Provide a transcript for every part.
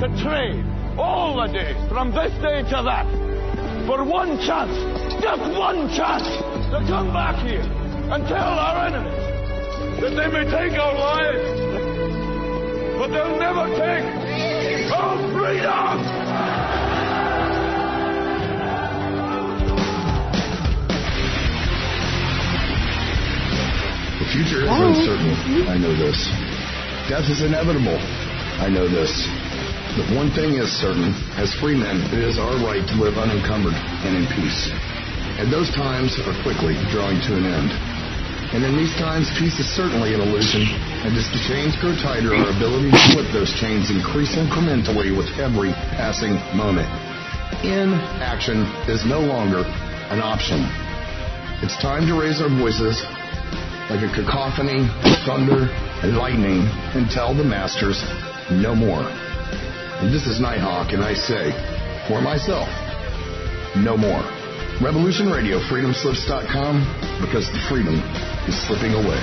to trade all the days from this day to that for one chance, just one chance, to come back here and tell our enemies that they may take our lives, but they'll never take our freedom! The future is uncertain. I know this. Death is inevitable. I know this. But one thing is certain. As free men, it is our right to live unencumbered and in peace. And those times are quickly drawing to an end. And in these times, peace is certainly an illusion. And as the chains grow tighter, our ability to slip those chains increase incrementally with every passing moment. Inaction is no longer an option. It's time to raise our voices like a cacophony of thunder and lightning and tell the masters no more. And this is Nighthawk, and I say, for myself, no more. Revolution Radio, freedomslips.com, because the freedom is slipping away.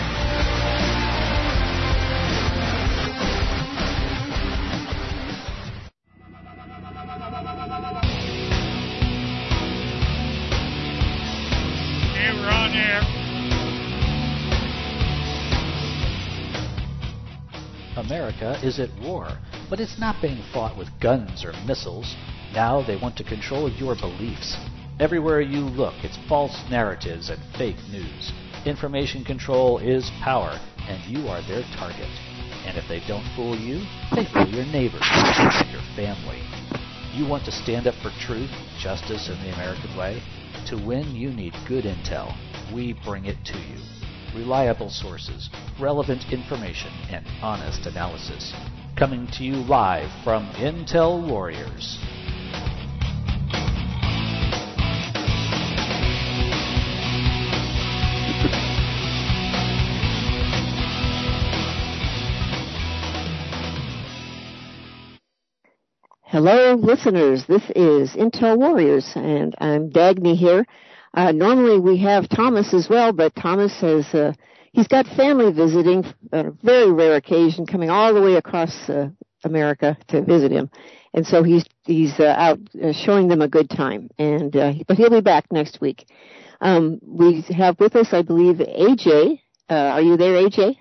Hey, we're on air. America is at war, but it's not being fought with guns or missiles. Now they want to control your beliefs. Everywhere you look, it's false narratives and fake news. Information control is power, and you are their target. And if they don't fool you, they fool your neighbors and your family. You want to stand up for truth, justice, and the American way? To win, you need good intel. We bring it to you. Reliable sources, relevant information, and honest analysis. Coming to you live from Intel Warriors. Hello, listeners. This is Intel Warriors, and I'm Dagny here. Normally we have Thomas as well, but Thomas has he's got family visiting on a very rare occasion, coming all the way across America to visit him, and so he's out showing them a good time. And but he'll be back next week. We have with us, I believe, AJ. Are you there, AJ?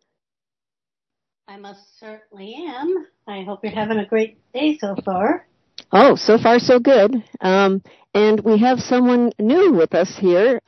I most certainly am. I hope you're having a great day so far. Oh, so far so good. And we have someone new with us here.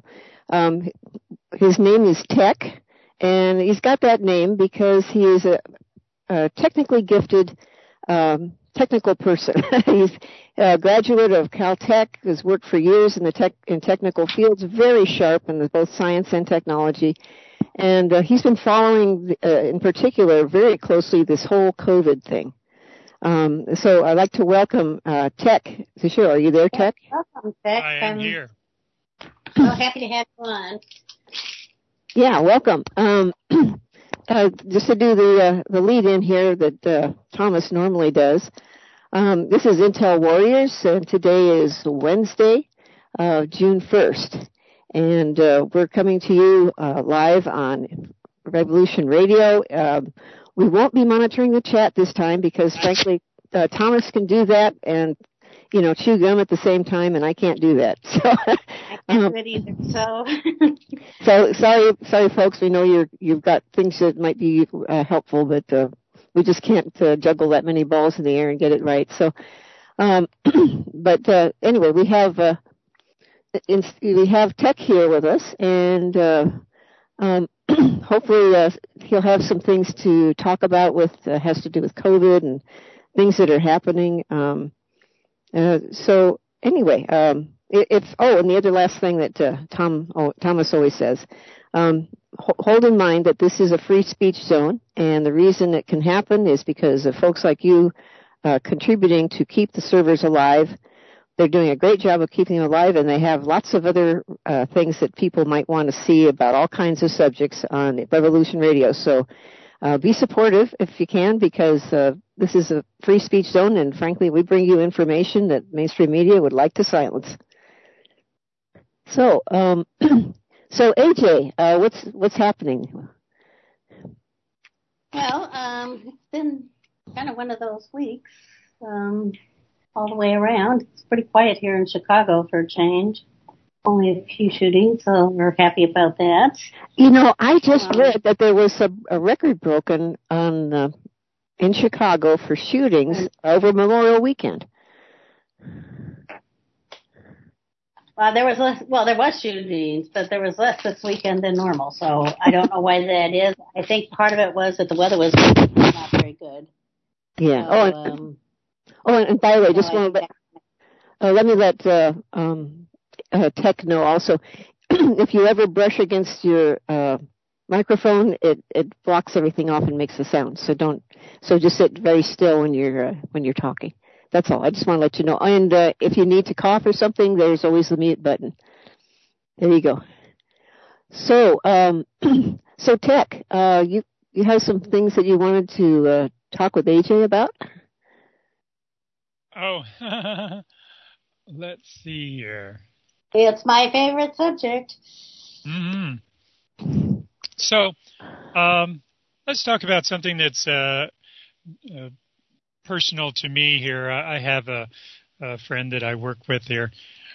His name is Tech, and he's got that name because he is a technically gifted technical person. He's a graduate of Caltech, has worked for years in in technical fields, very sharp in both science and technology. And he's been following, in particular, very closely this whole COVID thing. So I'd like to welcome Tech to the show. Are you there, Tech? Welcome, Tech. I am here. So happy to have you on. Yeah, welcome. Just to do the lead in here that Thomas normally does. This is Intel Warriors, and today is Wednesday, June 1st. And we're coming to you live on Revolution Radio. We won't be monitoring the chat this time because, frankly, Thomas can do that and, chew gum at the same time, and I can't do that. So, I can't do it either. So sorry, folks. We know you've got things that might be helpful, but we just can't juggle that many balls in the air and get it right. So, but anyway, we have Tech here with us, and hopefully he'll have some things to talk about with has to do with COVID and things that are happening. So anyway, and the other last thing that Thomas always says, hold in mind that this is a free speech zone, and the reason it can happen is because of folks like you contributing to keep the servers alive. They're doing a great job of keeping them alive, and they have lots of other things that people might want to see about all kinds of subjects on Revolution Radio. So be supportive if you can, because this is a free speech zone, and frankly, we bring you information that mainstream media would like to silence. So, so AJ, what's happening? Well, it's been kind of one of those weeks all the way around. It's pretty quiet here in Chicago for a change. Only a few shootings, so we're happy about that. You know, I just read that there was a record broken on in Chicago for shootings over Memorial Weekend. There was shootings, but there was less this weekend than normal. So I don't know why that is. I think part of it was that the weather was not very good. Yeah. So, and by the way, just want to let me let Tech know also. If you ever brush against your microphone, it blocks everything off and makes a sound. So just sit very still when you're talking. That's all. I just want to let you know. And if you need to cough or something, there's always the mute button. There you go. So, so Tech, you have some things that you wanted to talk with AJ about? Oh, let's see here. It's my favorite subject. Mm-hmm. So, let's talk about something that's personal to me here. I have a friend that I work with here,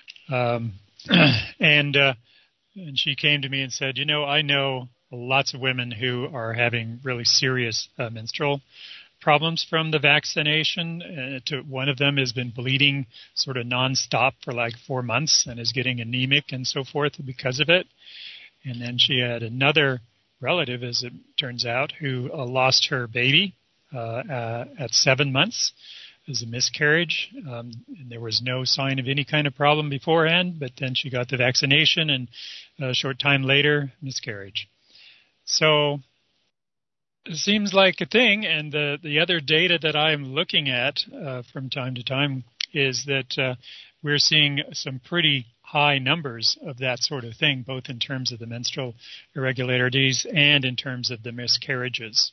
and she came to me and said, I know lots of women who are having really serious menstrual problems from the vaccination. One of them has been bleeding sort of nonstop for like 4 months and is getting anemic and so forth because of it. And then she had another relative, as it turns out, who lost her baby at 7 months as a miscarriage. And there was no sign of any kind of problem beforehand, but then she got the vaccination and a short time later, miscarriage. So it seems like a thing, and the other data that I'm looking at from time to time is that we're seeing some pretty high numbers of that sort of thing, both in terms of the menstrual irregularities and in terms of the miscarriages.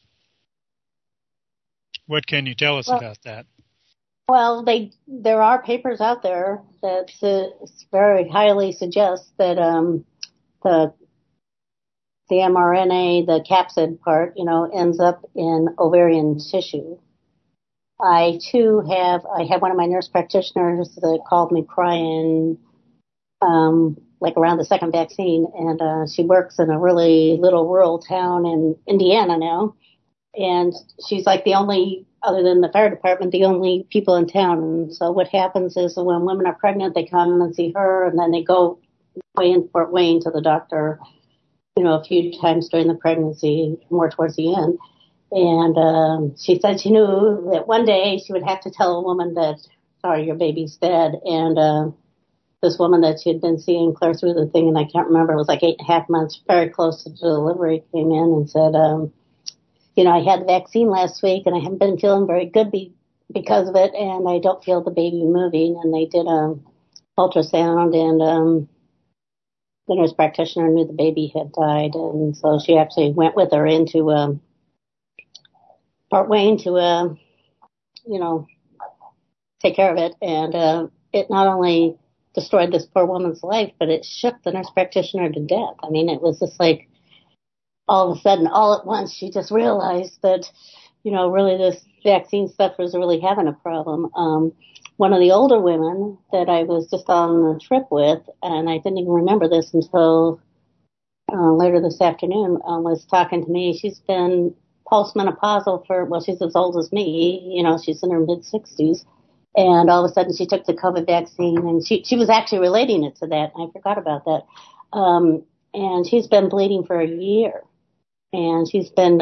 What can you tell us about that? Well, there are papers out there that very highly suggest that the mRNA, the capsid part, ends up in ovarian tissue. I had one of my nurse practitioners that called me crying, like around the second vaccine, and she works in a really little rural town in Indiana now, and she's like the only, other than the fire department, the only people in town. And so what happens is when women are pregnant, they come and see her, and then they go way in Fort Wayne to the doctor, a few times during the pregnancy, more towards the end. And she said she knew that one day she would have to tell a woman that, sorry, your baby's dead. And this woman that she had been seeing clear through the thing, and I can't remember, it was like 8.5 months, very close to delivery, came in and said, I had the vaccine last week and I haven't been feeling very good because of it, and I don't feel the baby moving. And they did ultrasound, and the nurse practitioner knew the baby had died, and so she actually went with her into Fort Wayne to, take care of it. And it not only destroyed this poor woman's life, but it shook the nurse practitioner to death. I mean, it was just like all of a sudden, all at once, she just realized that, really this vaccine stuff was really having a problem. One of the older women that I was just on the trip with, and I didn't even remember this until later this afternoon, was talking to me. She's been postmenopausal she's as old as me. She's in her mid-60s. And all of a sudden she took the COVID vaccine, and she was actually relating it to that. I forgot about that. And she's been bleeding for a year. And she's been,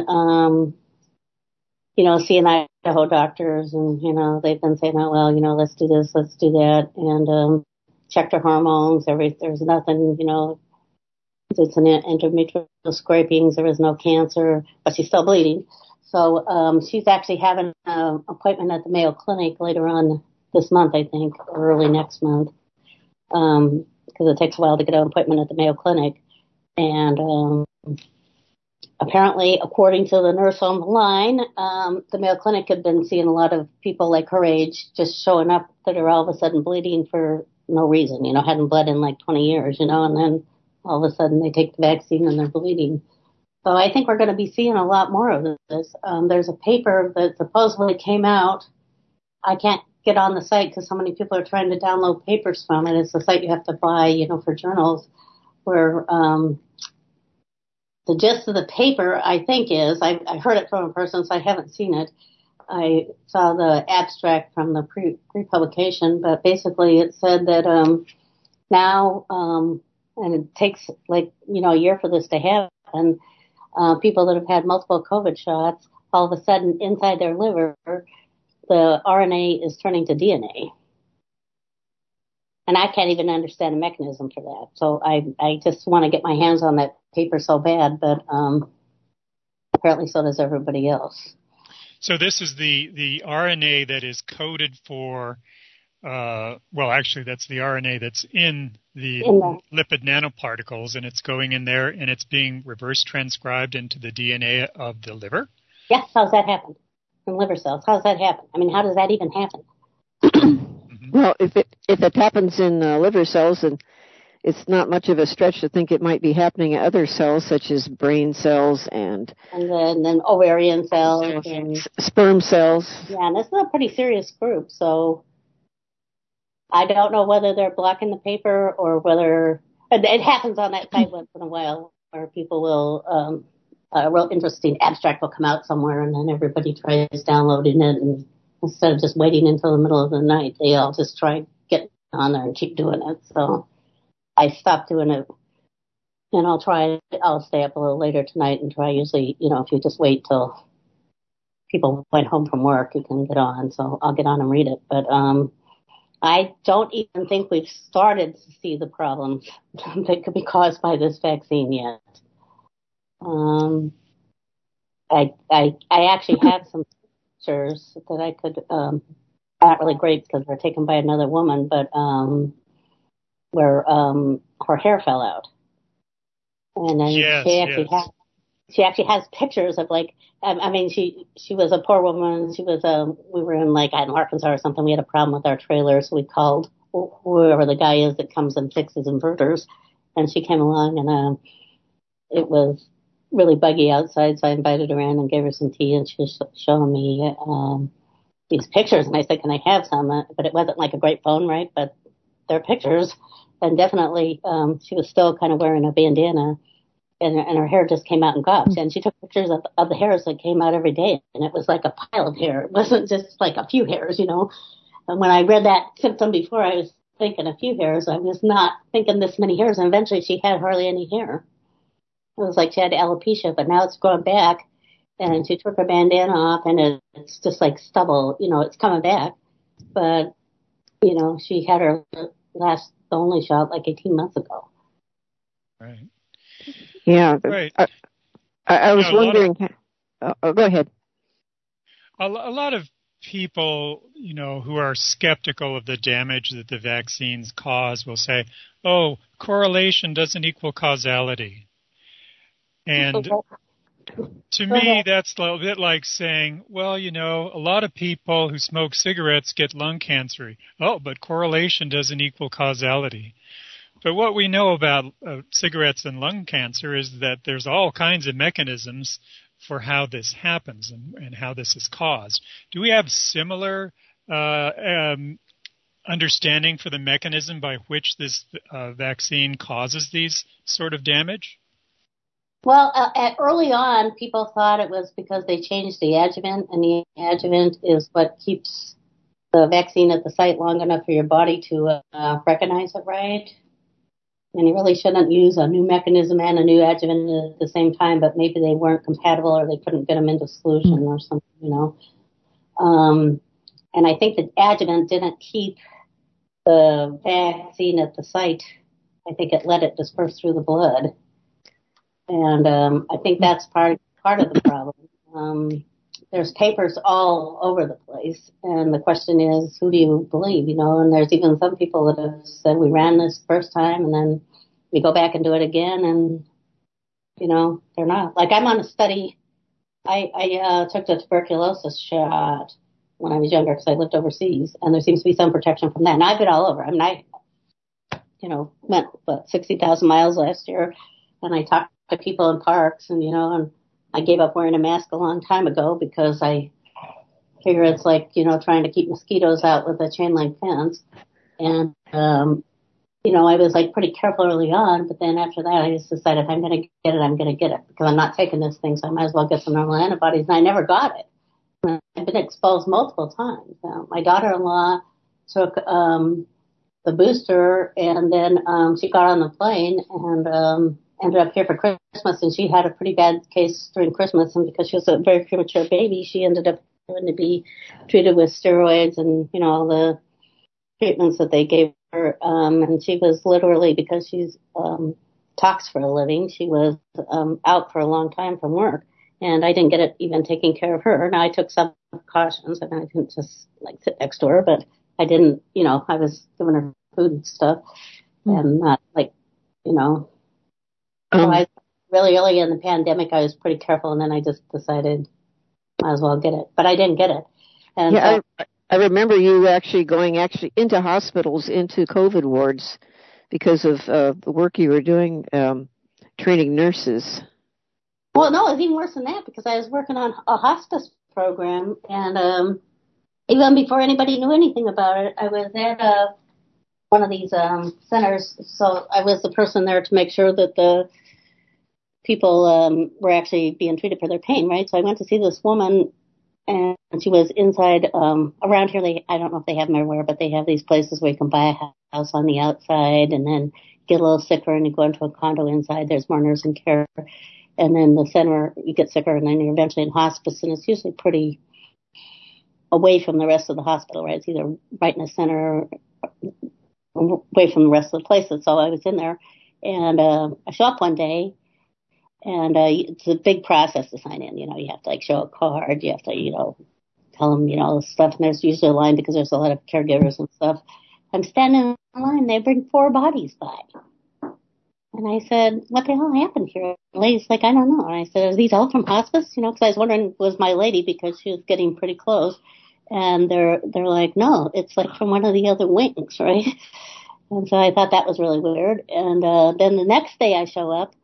seeing Idaho doctors, and, they've been saying, oh, well, let's do this, let's do that. And checked her hormones. There's nothing, it's an endometrial scrapings. There is no cancer, but she's still bleeding. So she's actually having an appointment at the Mayo Clinic later on this month, I think, or early next month, because it takes a while to get an appointment at the Mayo Clinic. And apparently, according to the nurse on the line, the Mayo Clinic had been seeing a lot of people like her age just showing up that are all of a sudden bleeding for no reason, hadn't bled in like 20 years, and then all of a sudden they take the vaccine and they're bleeding. So I think we're going to be seeing a lot more of this. There's a paper that supposedly came out. I can't get on the site because so many people are trying to download papers from it. It's a site you have to buy, for journals, where the gist of the paper, I think, is, I heard it from a person, so I haven't seen it. I saw the abstract from the pre-publication, but basically it said that now, and it takes a year for this to happen, people that have had multiple COVID shots, all of a sudden inside their liver, the RNA is turning to DNA. And I can't even understand the mechanism for that. So I just want to get my hands on that paper so bad, but apparently so does everybody else. So this is the RNA that is coded for, actually that's the RNA that's in the lipid nanoparticles, and it's going in there and it's being reverse transcribed into the DNA of the liver? Yes, how's that happen? In liver cells, how's that happen? I mean, how does that even happen? Well, if it happens in liver cells, then it's not much of a stretch to think it might be happening in other cells, such as brain cells and then ovarian cells and sperm cells. Yeah, and this is a pretty serious group. So I don't know whether they're blocking the paper or whether it happens on that site once in a while, where people will a real interesting abstract will come out somewhere, and then everybody tries downloading it, and instead of just waiting until the middle of the night, they all just try getting on there and keep doing it. So I stopped doing it, and I'll stay up a little later tonight and try. Usually, if you just wait till people went home from work, you can get on. So I'll get on and read it. But I don't even think we've started to see the problems that could be caused by this vaccine yet. I actually have some pictures that I could, not really great because they're taken by another woman, but where her hair fell out. And then she actually has pictures of she was a poor woman. She was, we were in Arkansas or something. We had a problem with our trailer, so we called whoever the guy is that comes and fixes inverters. And she came along, and it was really buggy outside, so I invited her in and gave her some tea, and she was showing me these pictures, and I said, can I have some? But it wasn't like a great phone, right? But they're pictures, and definitely she was still kind of wearing a bandana, and her hair just came out in gobs, and she took pictures of the hairs that came out every day, and it was like a pile of hair. It wasn't just like a few hairs, And when I read that symptom before, I was thinking a few hairs. I was not thinking this many hairs, and eventually she had hardly any hair. It was like she had alopecia, but now it's growing back, and she took her bandana off, and it's just like stubble, it's coming back. But, she had her the only shot 18 months ago. Right. Yeah. Right. I was wondering. Go ahead. A lot of people, who are skeptical of the damage that the vaccines cause will say, oh, correlation doesn't equal causality. And to me, that's a little bit like saying, well, a lot of people who smoke cigarettes get lung cancer. Oh, but correlation doesn't equal causality. But what we know about cigarettes and lung cancer is that there's all kinds of mechanisms for how this happens and how this is caused. Do we have similar understanding for the mechanism by which this vaccine causes these sort of damage? Well, early on, people thought it was because they changed the adjuvant, and the adjuvant is what keeps the vaccine at the site long enough for your body to recognize it right. And you really shouldn't use a new mechanism and a new adjuvant at the same time, but maybe they weren't compatible or they couldn't get them into solution or something, And I think the adjuvant didn't keep the vaccine at the site. I think it let it disperse through the blood. And I think that's part of the problem. There's papers all over the place, and the question is, who do you believe? And there's even some people that have said we ran this first time, and then we go back and do it again, and they're not. Like I'm on a study. I took the tuberculosis shot when I was younger because I lived overseas, and there seems to be some protection from that. And I've been all over. I mean, I went 60,000 miles last year. And I talked by people in parks, and and I gave up wearing a mask a long time ago because I figure it's like trying to keep mosquitoes out with a chain link fence, and I was like pretty careful early on, but then after that I just decided if I'm going to get it, I'm going to get it because I'm not taking this thing, so I might as well get some normal antibodies, and I never got it. I've been exposed multiple times. My daughter-in-law took the booster, and then she got on the plane and ended up here for Christmas, and she had a pretty bad case during Christmas, and because she was a very premature baby, she ended up having to be treated with steroids and all the treatments that they gave her, and she was literally, because she's talks for a living, she was out for a long time from work. And I didn't get it even taking care of her. Now, I took some precautions, and I didn't just, sit next to her, but I didn't, I was giving her food and stuff, and not, So I really early in the pandemic, I was pretty careful, and then I just decided might as well get it. But I didn't get it. And yeah, I remember you going into hospitals, into COVID wards, because of the work you were doing, training nurses. Well, no, it was even worse than that because I was working on a hospice program, and even before anybody knew anything about it, I was at one of these centers. So I was the person there to make sure that the people were actually being treated for their pain, right? So I went to see this woman, and she was inside. Around here, I don't know if they have them everywhere, but they have these places where you can buy a house on the outside and then get a little sicker, and you go into a condo inside. There's more nursing care. And then the center, you get sicker, and then you're eventually in hospice, and it's usually pretty away from the rest of the hospital, right? It's either right in the center or away from the rest of the places. So I was in there, and I show up one day, and it's a big process to sign in. You have to, show a card. You have to, tell them, all the stuff, and there's usually a line because there's a lot of caregivers and stuff. I'm standing in line. They bring 4 bodies by. And I said, what the hell happened here? The lady's like, I don't know. And I said, are these all from hospice? Because I was wondering, was my lady, because she was getting pretty close. And they're like, no, it's from one of the other wings, right? And so I thought that was really weird. And then the next day I show up,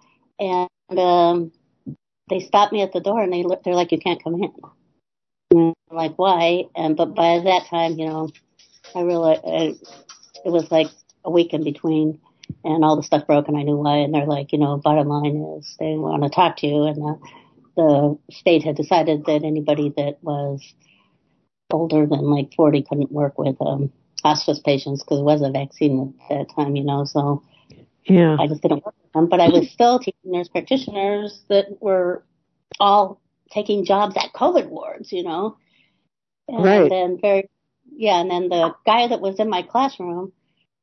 and they stop me at the door, and they're like, you can't come in. And I'm like, why? But by that time, I realized it was like a week in between. And all the stuff broke, and I knew why. And they're like, bottom line is they want to talk to you. And the state had decided that anybody that was older than 40 couldn't work with hospice patients because it was a vaccine at that time, So yeah, I just didn't work with them. But I was still teaching nurse practitioners that were all taking jobs at COVID wards, And right. then and then the guy that was in my classroom,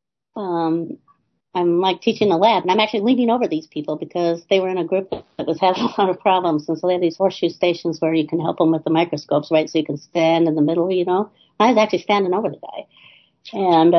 I'm teaching a lab, and I'm actually leaning over these people because they were in a group that was having a lot of problems. And so they have these horseshoe stations where you can help them with the microscopes, right? So you can stand in the middle, I was actually standing over the guy. And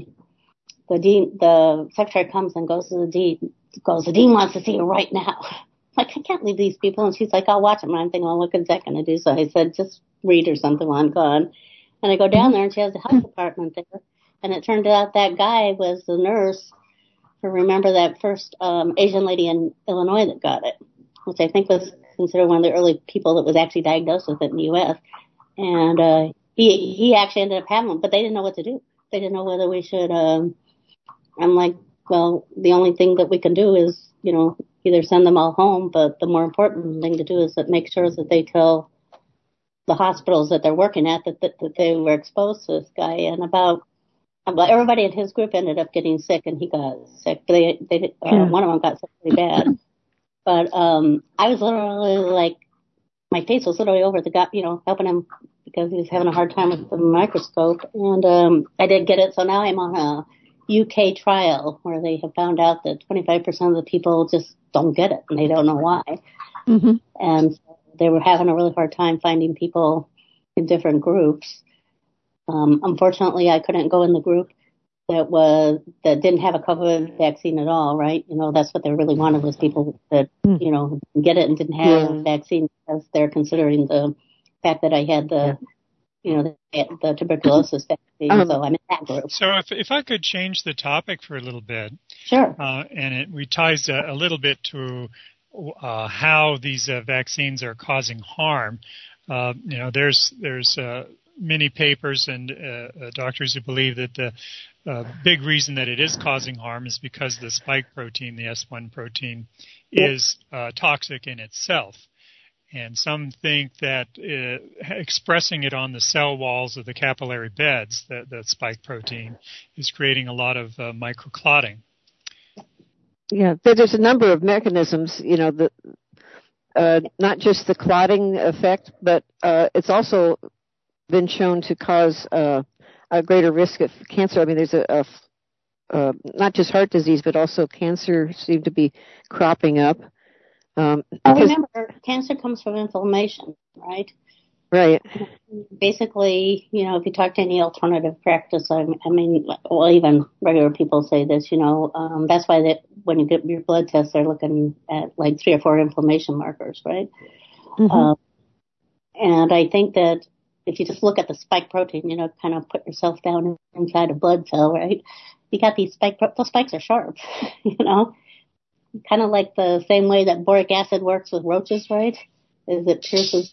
the secretary comes and goes to the dean, the dean wants to see you right now. I can't leave these people. And she's like, I'll watch them. And I'm thinking, well, what is that going to do? So I said, just read or something while I'm gone. And I go down there, and she has the health department there. And it turned out that guy was the nurse. Remember that first Asian lady in Illinois that got it, which I think was considered one of the early people that was actually diagnosed with it in the U.S. And he actually ended up having it, but they didn't know what to do. They didn't know whether we should. I'm like, well, the only thing that we can do is, either send them all home, but the more important thing to do is that make sure that they tell the hospitals that they're working at that they were exposed to this guy. And everybody in his group ended up getting sick, and he got sick. One of them got sick pretty bad. But I was literally my face was literally over the guy, helping him because he was having a hard time with the microscope. And I did get it, so now I'm on a UK trial where they have found out that 25% of the people just don't get it, and they don't know why. Mm-hmm. And they were having a really hard time finding people in different groups. Unfortunately, I couldn't go in the group that didn't have a COVID vaccine at all, right? That's what they really wanted was people that, get it and didn't have a vaccine because they're considering the fact that I had the tuberculosis vaccine. So I'm in that group. So if I could change the topic for a little bit. Sure. And it ties a little bit to how these vaccines are causing harm. There's many papers and doctors who believe that the big reason that it is causing harm is because the spike protein, the S1 protein, is toxic in itself. And some think that expressing it on the cell walls of the capillary beds, the spike protein, is creating a lot of microclotting. Yeah, there's a number of mechanisms, not just the clotting effect, but it's also been shown to cause a greater risk of cancer. I mean, there's not just heart disease, but also cancer seem to be cropping up. Remember, cancer comes from inflammation, right? Right. Basically, if you talk to any alternative practice, even regular people say this, that's why when you get your blood tests, they're looking at like 3 or 4 inflammation markers, right? Mm-hmm. And I think that if you just look at the spike protein, kind of put yourself down inside a blood cell, right? You got these those spikes are sharp, kind of like the same way that boric acid works with roaches, right? Is it pierces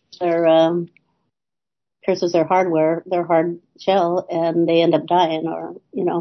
their hardware, their hard shell, and they end up dying, or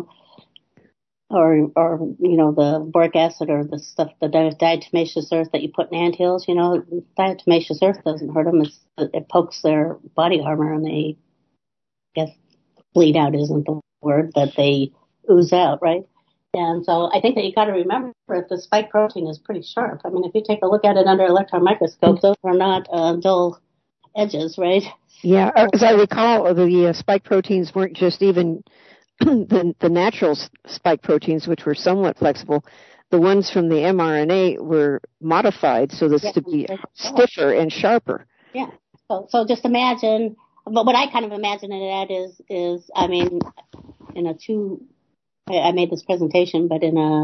the boric acid or the stuff, the diatomaceous earth that you put in anthills, diatomaceous earth doesn't hurt them. It pokes their body armor and they, I guess, bleed out isn't the word, but they ooze out, right? And so I think that you got to remember that the spike protein is pretty sharp. I mean, if you take a look at it under electron microscope, those are not dull edges, right? Yeah, as I recall, the spike proteins weren't just even the natural spike proteins, which were somewhat flexible. The ones from the mRNA were modified so as to be stiffer and sharper. Yeah. So just imagine, but what I kind of imagine it at is I mean, I made this presentation, but in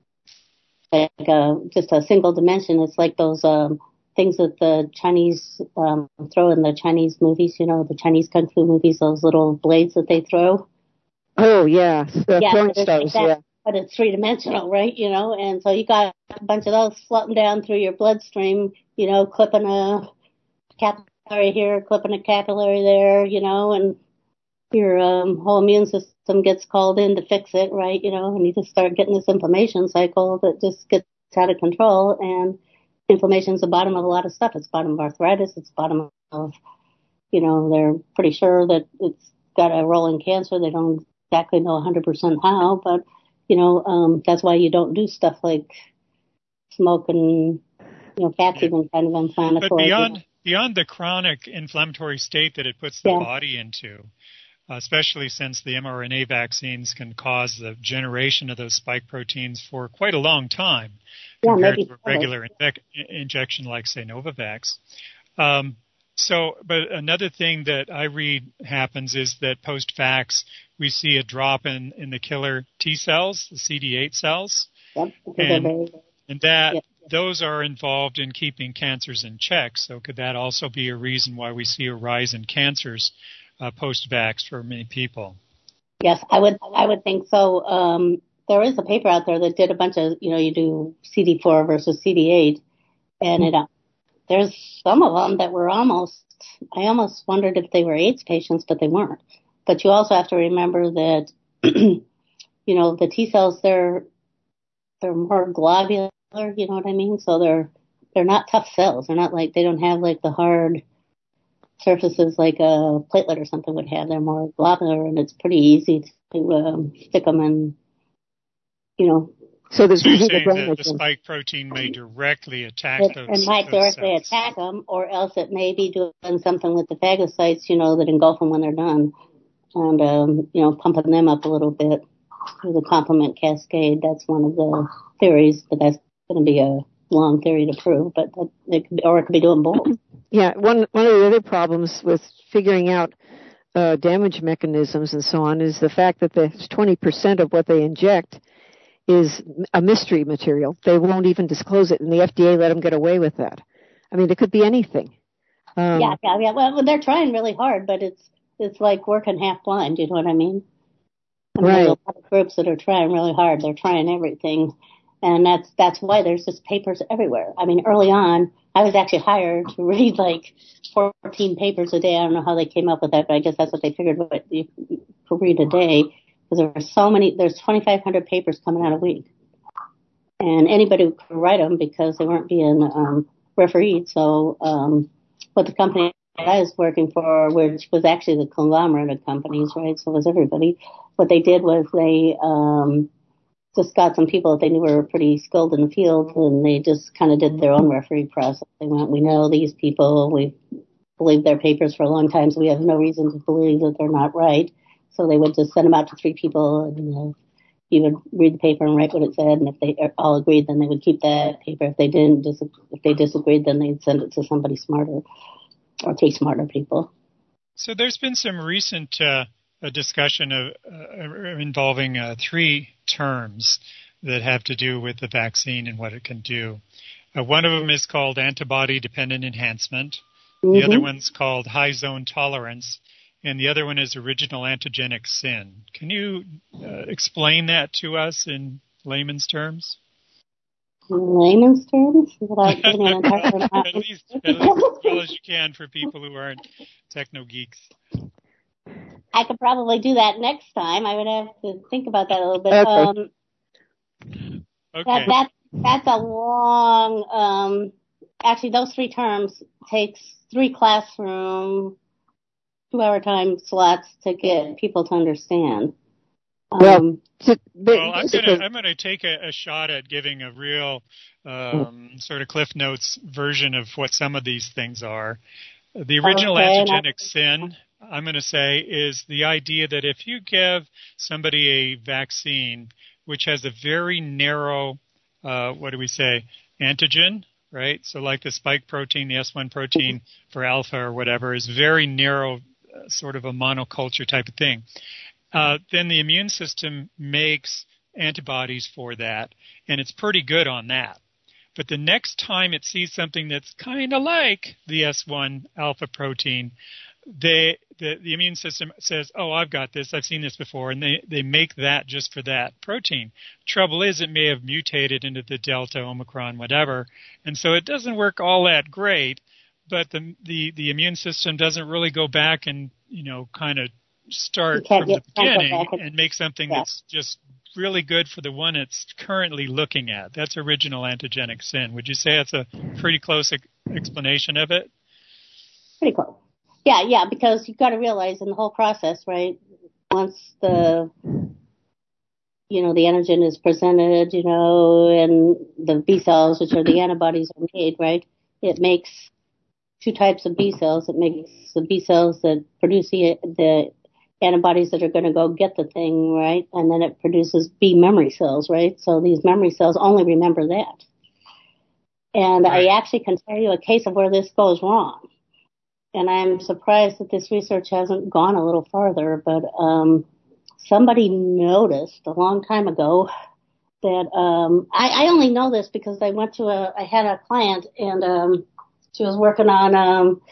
just a single dimension, it's like those things that the Chinese throw in the Chinese movies, the Chinese kung fu movies, those little blades that they throw. Oh, yeah. Throwing stars, yeah. But it's 3-dimensional, right? And so you got a bunch of those floating down through your bloodstream, clipping a capillary here, clipping a capillary there, and your whole immune system gets called in to fix it, right? And you just start getting this inflammation cycle that just gets out of control. And inflammation's the bottom of a lot of stuff. It's the bottom of arthritis. It's the bottom of, they're pretty sure that it's got a role in cancer. They don't exactly know 100% how, but, that's why you don't do stuff like smoke and, fat's even kind of inflammatory. But beyond the chronic inflammatory state that it puts the body into, especially since the mRNA vaccines can cause the generation of those spike proteins for quite a long time compared to a regular injection like, say, Novavax. But another thing that I read happens is that post-vax, we see a drop in the killer T cells, the CD8 cells, and those are involved in keeping cancers in check. So could that also be a reason why we see a rise in cancers post-vax for many people? Yes, I would think so. There is a paper out there that did a bunch of, you do CD4 versus CD8, and there's some of them that were I almost wondered if they were AIDS patients, but they weren't. But you also have to remember that, the T cells, they're more globular, you know what I mean? So they're not tough cells. They're not they don't have the hard surfaces like a platelet or something would have. They're more globular, and it's pretty easy to stick them in, So there's you're saying that the spike protein may directly attack those cells. It might directly attack them, or else it may be doing something with the phagocytes, that engulf them when they're done, and, pumping them up a little bit through the complement cascade. That's one of the theories, but that's going to be a long theory to prove, but it could be doing both. Yeah, one of the other problems with figuring out damage mechanisms and so on is the fact that there's 20% of what they inject is a mystery material. They won't even disclose it, and the FDA let them get away with that. I mean, it could be anything. Yeah. Well, they're trying really hard, but it's like working half blind. You know what I mean? Right. There's a lot of groups that are trying really hard. They're trying everything, And that's why there's just papers everywhere. I mean, early on, I was actually hired to read like 14 papers a day. I don't know how they came up with that, but I guess that's what they figured what you could read a day. Because there were so many, there's 2,500 papers coming out a week. And anybody could write them because they weren't being refereed. So what the company I was working for, which was actually the conglomerate of companies, right? So it was everybody. What they did was they just got some people that they knew were pretty skilled in the field, and they just kind of did their own referee process. They went, we know these people, we've believed their papers for a long time, so we have no reason to believe that they're not right. So they would just send them out to 3 people, and you would read the paper and write what it said, and if they all agreed, then they would keep that paper. If they didn't, if they disagreed, then they'd send it to somebody smarter, or take smarter people. So there's been some recent discussion of involving 3 terms that have to do with the vaccine and what it can do. One of them is called antibody-dependent enhancement. Mm-hmm. The other one's called high zone tolerance. And the other one is original antigenic sin. Can you explain that to us in layman's terms? Layman's terms? Without giving an entire at least as well as you can for people who aren't techno geeks. I could probably do that next time. I would have to think about that a little bit. Okay. That's a long. Actually, those 3 terms takes 3 classroom 2-hour time slots to get people to understand. I'm going to take a shot at giving a real sort of Cliff Notes version of what some of these things are. The original antigenic sin, I'm going to say, is the idea that if you give somebody a vaccine which has a very narrow, antigen, right? So like the spike protein, the S1 protein for alpha or whatever is very narrow, sort of a monoculture type of thing. Then the immune system makes antibodies for that, and it's pretty good on that. But the next time it sees something that's kind of like the S1 alpha protein, the immune system says, oh, I've got this, I've seen this before, and they make that just for that protein. Trouble is, it may have mutated into the Delta, Omicron, whatever, and so it doesn't work all that great, but the immune system doesn't really go back and, kind of start from the beginning and make something that's just really good for the one it's currently looking at. That's original antigenic sin. Would you say that's a pretty close explanation of it? Pretty close. Yeah, because you've got to realize in the whole process, right, once the antigen is presented, and the B cells, which are the antibodies, are made, right, it makes 2 types of B cells. It makes the B cells that produce the antibodies that are going to go get the thing, right, and then it produces B memory cells, right, so these memory cells only remember that. And right. I actually can tell you a case of where this goes wrong. And I'm surprised that this research hasn't gone a little farther, but somebody noticed a long time ago that I only know this because I had a client, and she was working on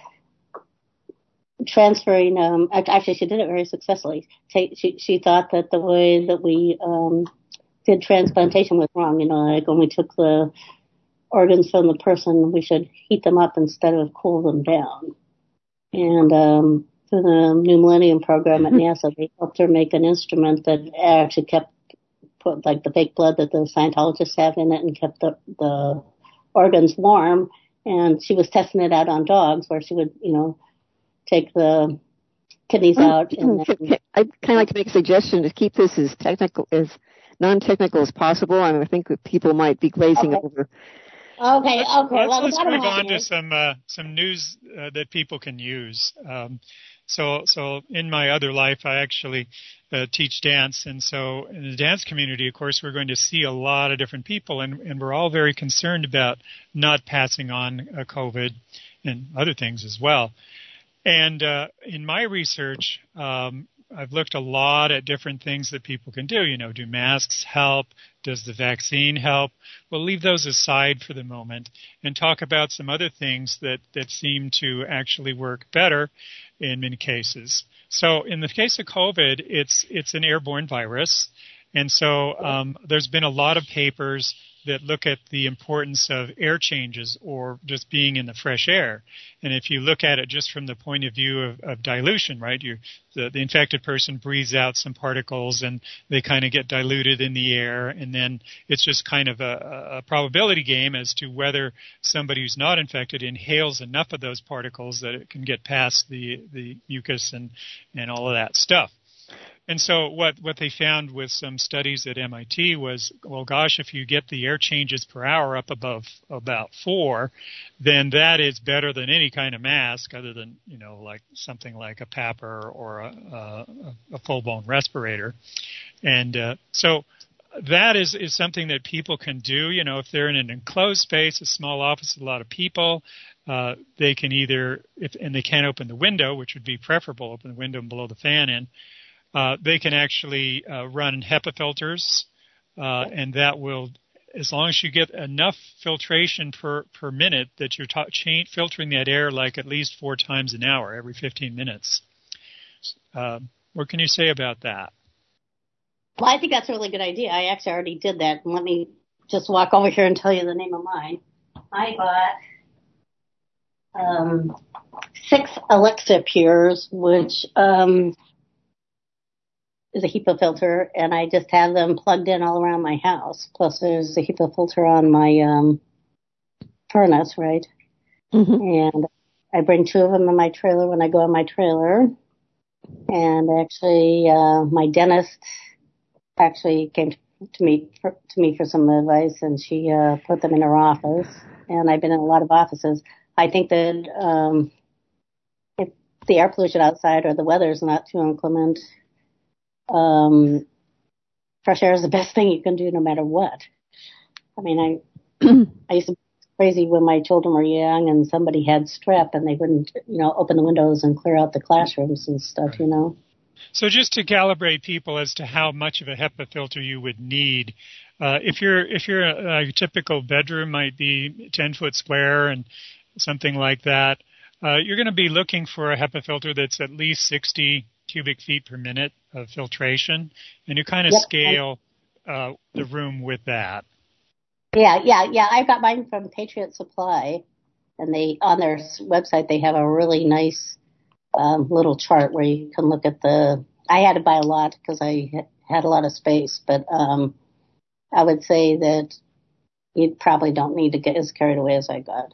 transferring, actually she did it very successfully. She thought that the way that we did transplantation was wrong, like when we took the organs from the person, we should heat them up instead of cool them down. And through the New Millennium Program at NASA, they helped her make an instrument that actually put like the fake blood that the Scientologists have in it and kept the organs warm. And she was testing it out on dogs, where she would, take the kidneys out. And I'd kind of like to make a suggestion to keep this as non-technical as possible. I think that people might be glazing over. Okay. Let's move on to some news that people can use. So in my other life, I actually teach dance, and so in the dance community, of course, we're going to see a lot of different people, and we're all very concerned about not passing on COVID and other things as well. And in my research, I've looked a lot at different things that people can do. Do masks help? Does the vaccine help? We'll leave those aside for the moment and talk about some other things that seem to actually work better in many cases. So in the case of COVID, it's an airborne virus. And so there's been a lot of papers that look at the importance of air changes or just being in the fresh air. And if you look at it just from the point of view of dilution, right, the infected person breathes out some particles and they kind of get diluted in the air, and then it's just kind of a probability game as to whether somebody who's not infected inhales enough of those particles that it can get past the mucus and all of that stuff. And so what they found with some studies at MIT was, well, gosh, if you get the air changes per hour up above about 4, then that is better than any kind of mask other than, like something like a PAPR or a full-blown respirator. And so that is something that people can do. If they're in an enclosed space, a small office with a lot of people, they can either, and they can't open the window, which would be preferable, open the window and blow the fan in. They can actually run HEPA filters, and that will, as long as you get enough filtration per minute, that you're filtering that air like at least 4 times an hour, every 15 minutes. What can you say about that? Well, I think that's a really good idea. I actually already did that. And let me just walk over here and tell you the name of mine. I bought 6 Alexa Pures, which is a HEPA filter, and I just have them plugged in all around my house. Plus, there's a HEPA filter on my furnace, right? Mm-hmm. And I bring 2 of them in my trailer when I go in my trailer. And actually, my dentist actually came to me for some advice, and she put them in her office. And I've been in a lot of offices. I think that if the air pollution outside or the weather is not too inclement, fresh air is the best thing you can do no matter what. I mean, I used to be crazy when my children were young and somebody had strep and they wouldn't, open the windows and clear out the classrooms and stuff, So just to calibrate people as to how much of a HEPA filter you would need, if you're a typical bedroom might be 10-foot square and something like that, you're going to be looking for a HEPA filter that's at least 60 cubic feet per minute of filtration, and you kind of scale the room with that. Yeah. I got mine from Patriot Supply, and on their website they have a really nice little chart where you can look at I had to buy a lot because I had a lot of space, but I would say that you probably don't need to get as carried away as I got.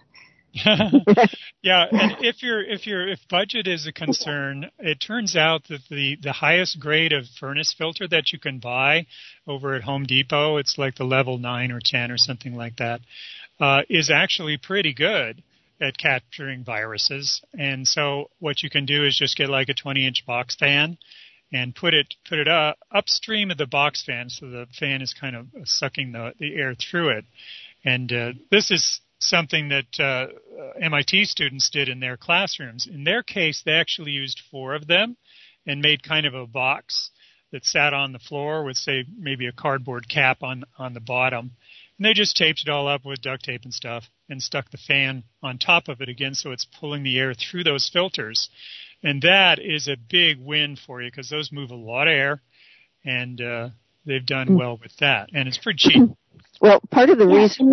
Yeah, and if budget is a concern, it turns out that the highest grade of furnace filter that you can buy over at Home Depot, it's like the level 9 or 10 or something like that, is actually pretty good at capturing viruses. And so what you can do is just get like a 20-inch box fan and put it upstream of the box fan, so the fan is kind of sucking the air through it. And this is something that MIT students did in their classrooms. In their case, they actually used 4 of them and made kind of a box that sat on the floor with, say, maybe a cardboard cap on the bottom. And they just taped it all up with duct tape and stuff and stuck the fan on top of it again, so it's pulling the air through those filters. And that is a big win for you because those move a lot of air, and they've done well with that. And it's pretty cheap. Well, part of the reason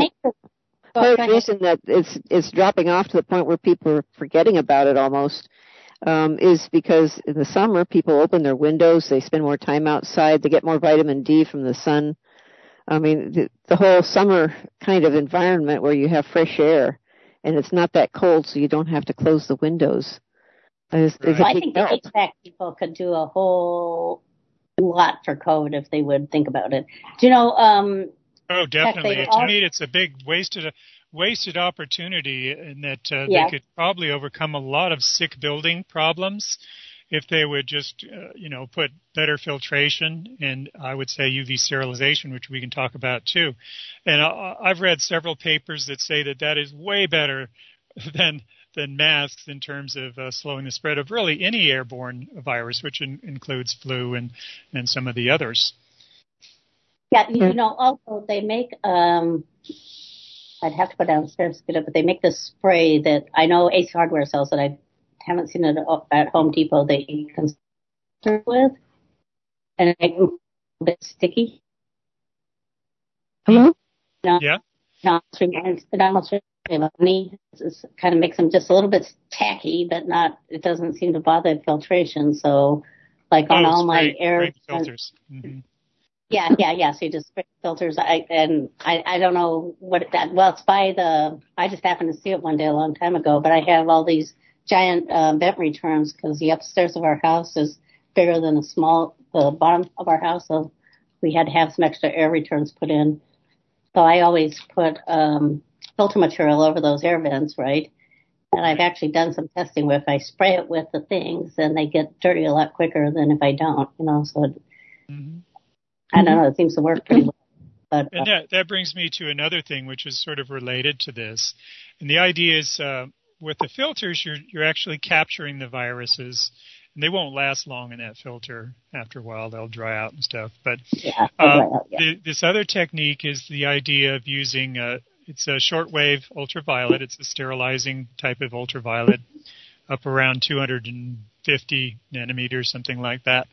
that it's dropping off to the point where people are forgetting about it almost is because in the summer people open their windows, they spend more time outside, they get more vitamin D from the sun. I mean, the whole summer kind of environment where you have fresh air and it's not that cold, so you don't have to close the windows. I think the HVAC people could do a whole lot for COVID if they would think about it. Do you know? Oh, definitely. To me, it's a big wasted opportunity in that they could probably overcome a lot of sick building problems if they would just, put better filtration and I would say UV sterilization, which we can talk about too. And I've read several papers that say that is way better than masks in terms of slowing the spread of really any airborne virus, which includes flu and some of the others. Yeah, also they make, I'd have to go downstairs to get it, but they make this spray that I know Ace Hardware sells it. I haven't seen it at Home Depot that you can start with, and it makes it a bit sticky. Hello? Yeah. It almost reminds me. It kind of makes them just a little bit tacky, but not. It doesn't seem to bother filtration. So, like on all my air filters. Mm-hmm. Yeah. So you just spray filters. I don't know what that. Well, it's by the. I just happened to see it one day a long time ago. But I have all these giant vent returns because the upstairs of our house is bigger than the bottom of our house. So we had to have some extra air returns put in. So I always put filter material over those air vents, right? And I've actually done some testing where if I spray it with the things, then they get dirty a lot quicker than if I don't, So I don't know. It seems to work pretty well. But, and that brings me to another thing, which is sort of related to this. And the idea is with the filters, you're actually capturing the viruses. And they won't last long in that filter. After a while, they'll dry out and stuff. But this other technique is the idea of using it's a shortwave ultraviolet. It's a sterilizing type of ultraviolet, up around 250 nanometers, something like that.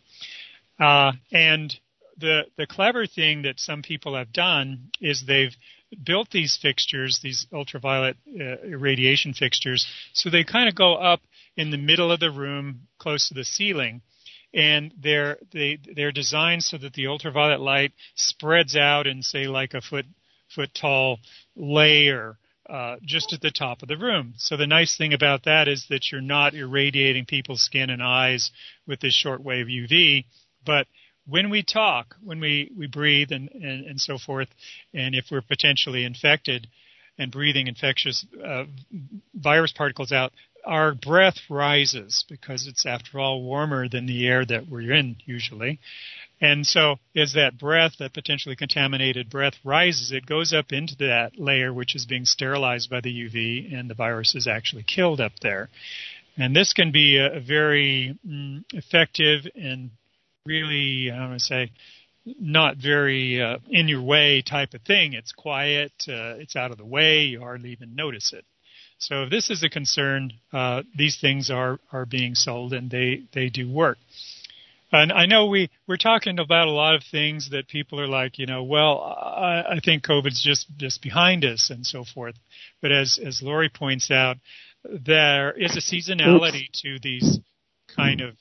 And the clever thing that some people have done is they've built these fixtures, these ultraviolet irradiation fixtures, so they kind of go up in the middle of the room, close to the ceiling, and they're designed so that the ultraviolet light spreads out in, say, like a foot tall layer just at the top of the room. So the nice thing about that is that you're not irradiating people's skin and eyes with this shortwave UV, but when we talk, when we breathe and so forth, and if we're potentially infected and breathing infectious virus particles out, our breath rises because it's, after all, warmer than the air that we're in usually. And so as that breath, that potentially contaminated breath rises, it goes up into that layer which is being sterilized by the UV, and the virus is actually killed up there. And this can be a very effective and really, I want to say, not very in your way type of thing. It's quiet, it's out of the way, you hardly even notice it. So if this is a concern, these things are being sold, and they do work. And I know we're talking about a lot of things that people are like, well, I think COVID's just behind us and so forth. But as Lori points out, there is a seasonality to these kind of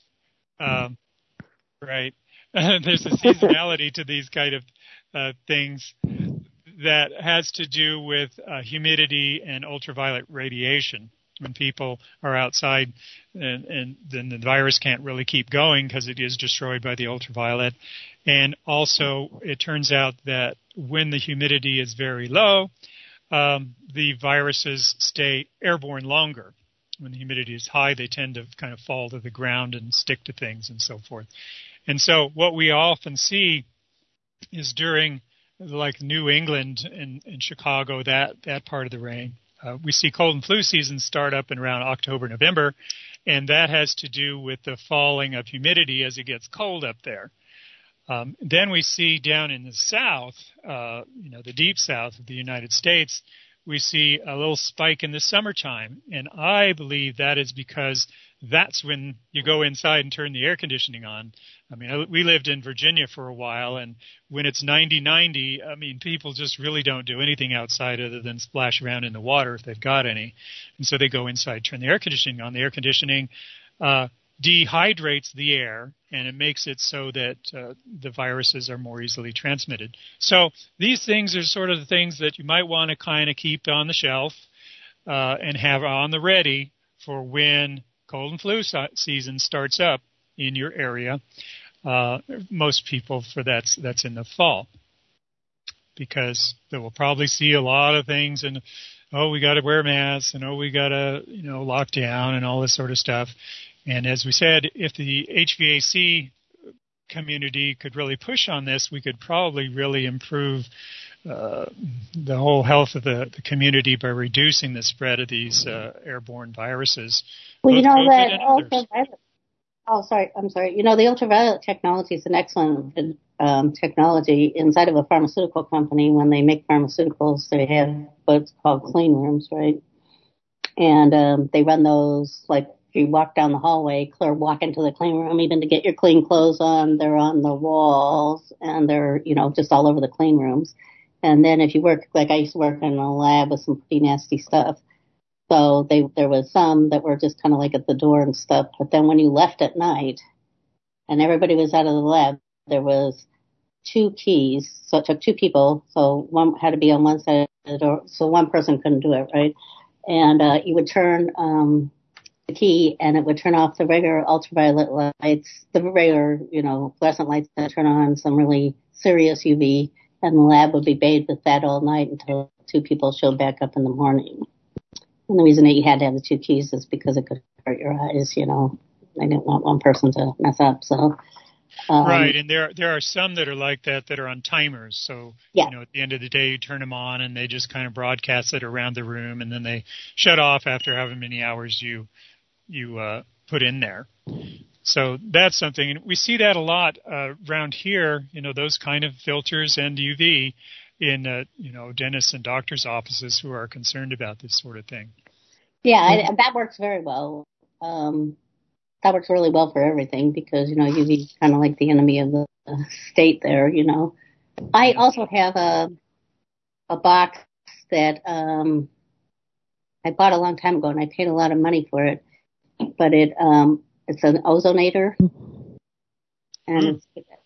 right. There's a seasonality to these kind of things that has to do with humidity and ultraviolet radiation. When people are outside, and then the virus can't really keep going because it is destroyed by the ultraviolet. And also, it turns out that when the humidity is very low, the viruses stay airborne longer. When the humidity is high, they tend to kind of fall to the ground and stick to things and so forth. And so what we often see is during, like, New England and Chicago, that part of the rain, we see cold and flu season start up in around October, November, and that has to do with the falling of humidity as it gets cold up there. Then we see down in the south, the deep south of the United States, we see a little spike in the summertime, and I believe that is because that's when you go inside and turn the air conditioning on. I mean, we lived in Virginia for a while, and when it's 90, I mean, people just really don't do anything outside other than splash around in the water if they've got any. And so they go inside, turn the air conditioning on. The air conditioning dehydrates the air, and it makes it so that the viruses are more easily transmitted. So these things are sort of the things that you might want to kind of keep on the shelf and have on the ready for when cold and flu season starts up in your area. Most people for that's in the fall, because they will probably see a lot of things, and we got to wear masks, and we got to lock down and all this sort of stuff. And as we said, if the HVAC community could really push on this, we could probably really improve the whole health of the community by reducing the spread of these airborne viruses. Well, that ultraviolet. I'm sorry. The ultraviolet technology is an excellent technology inside of a pharmaceutical company. When they make pharmaceuticals, they have what's called clean rooms, right? And they run those, like, if you walk down the hallway, walk into the clean room, even to get your clean clothes on, they're on the walls, and they're, just all over the clean rooms. And then if you work, like I used to work in a lab with some pretty nasty stuff. So there was some that were just kind of like at the door and stuff. But then when you left at night and everybody was out of the lab, there was 2 keys. So it took 2 people. So one had to be on one side of the door. So one person couldn't do it, right? And you would turn the key and it would turn off the regular ultraviolet lights, the regular, fluorescent lights that turn on some really serious UV. And the lab would be bathed with that all night until 2 people showed back up in the morning. And the reason that you had to have the 2 keys is because it could hurt your eyes, They didn't want one person to mess up, so. Right, and there are some that are like that are on timers. So, yeah. At the end of the day, you turn them on and they just kind of broadcast it around the room, and then they shut off after however many hours you put in there. So that's something. And we see that a lot around here, those kind of filters and UV in, dentists and doctors' offices who are concerned about this sort of thing. Yeah, that works very well. That works really well for everything because, UV is kind of like the enemy of the state there, I also have a box that I bought a long time ago, and I paid a lot of money for it. But it's an ozonator, and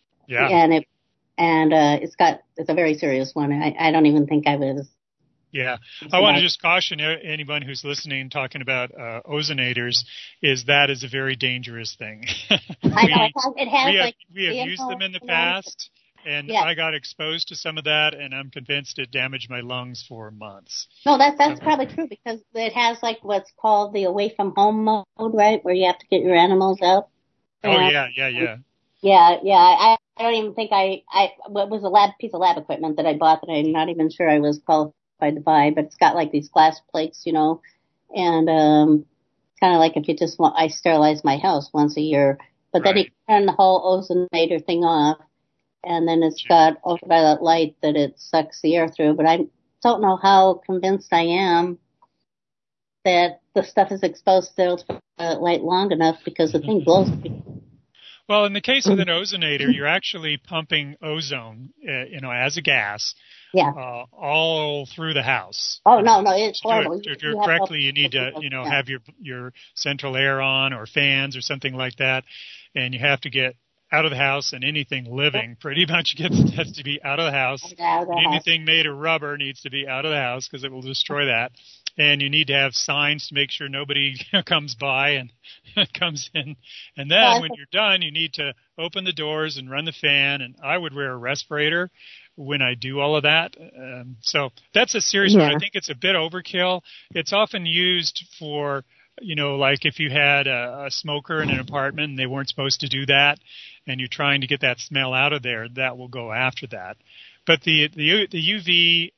it's a very serious one. I don't even think I was. Yeah, I want to just caution anyone who's listening talking about ozonators is a very dangerous thing. I know we have used them in the past, and I got exposed to some of that, and I'm convinced it damaged my lungs for months. No, that's probably true because it has what's called the away from home mode, right, where you have to get your animals out. Oh yeah. Yeah. I don't even think it was a piece of lab equipment that I bought that I'm not even sure I was qualified to buy, but it's got these glass plates, and kind of like if you just want, I sterilize my house once a year, but then you can turn the whole ozonator thing off, and then it's got ultraviolet light that it sucks the air through, but I don't know how convinced I am that the stuff is exposed to ultraviolet light long enough because the thing blows me. Well, in the case of an ozonator, you're actually pumping ozone, as a gas, all through the house. Oh no, it's horrible. To do it correctly, you need to, have your central air on or fans or something like that, and you have to get out of the house, and anything living pretty much has to be out of the house. Anything made of rubber needs to be out of the house because it will destroy that. And you need to have signs to make sure nobody comes by and comes in. And then when you're done, you need to open the doors and run the fan. And I would wear a respirator when I do all of that. So that's a serious one. I think it's a bit overkill. It's often used for, like if you had a smoker in an apartment and they weren't supposed to do that, and you're trying to get that smell out of there, that will go after that. But the UV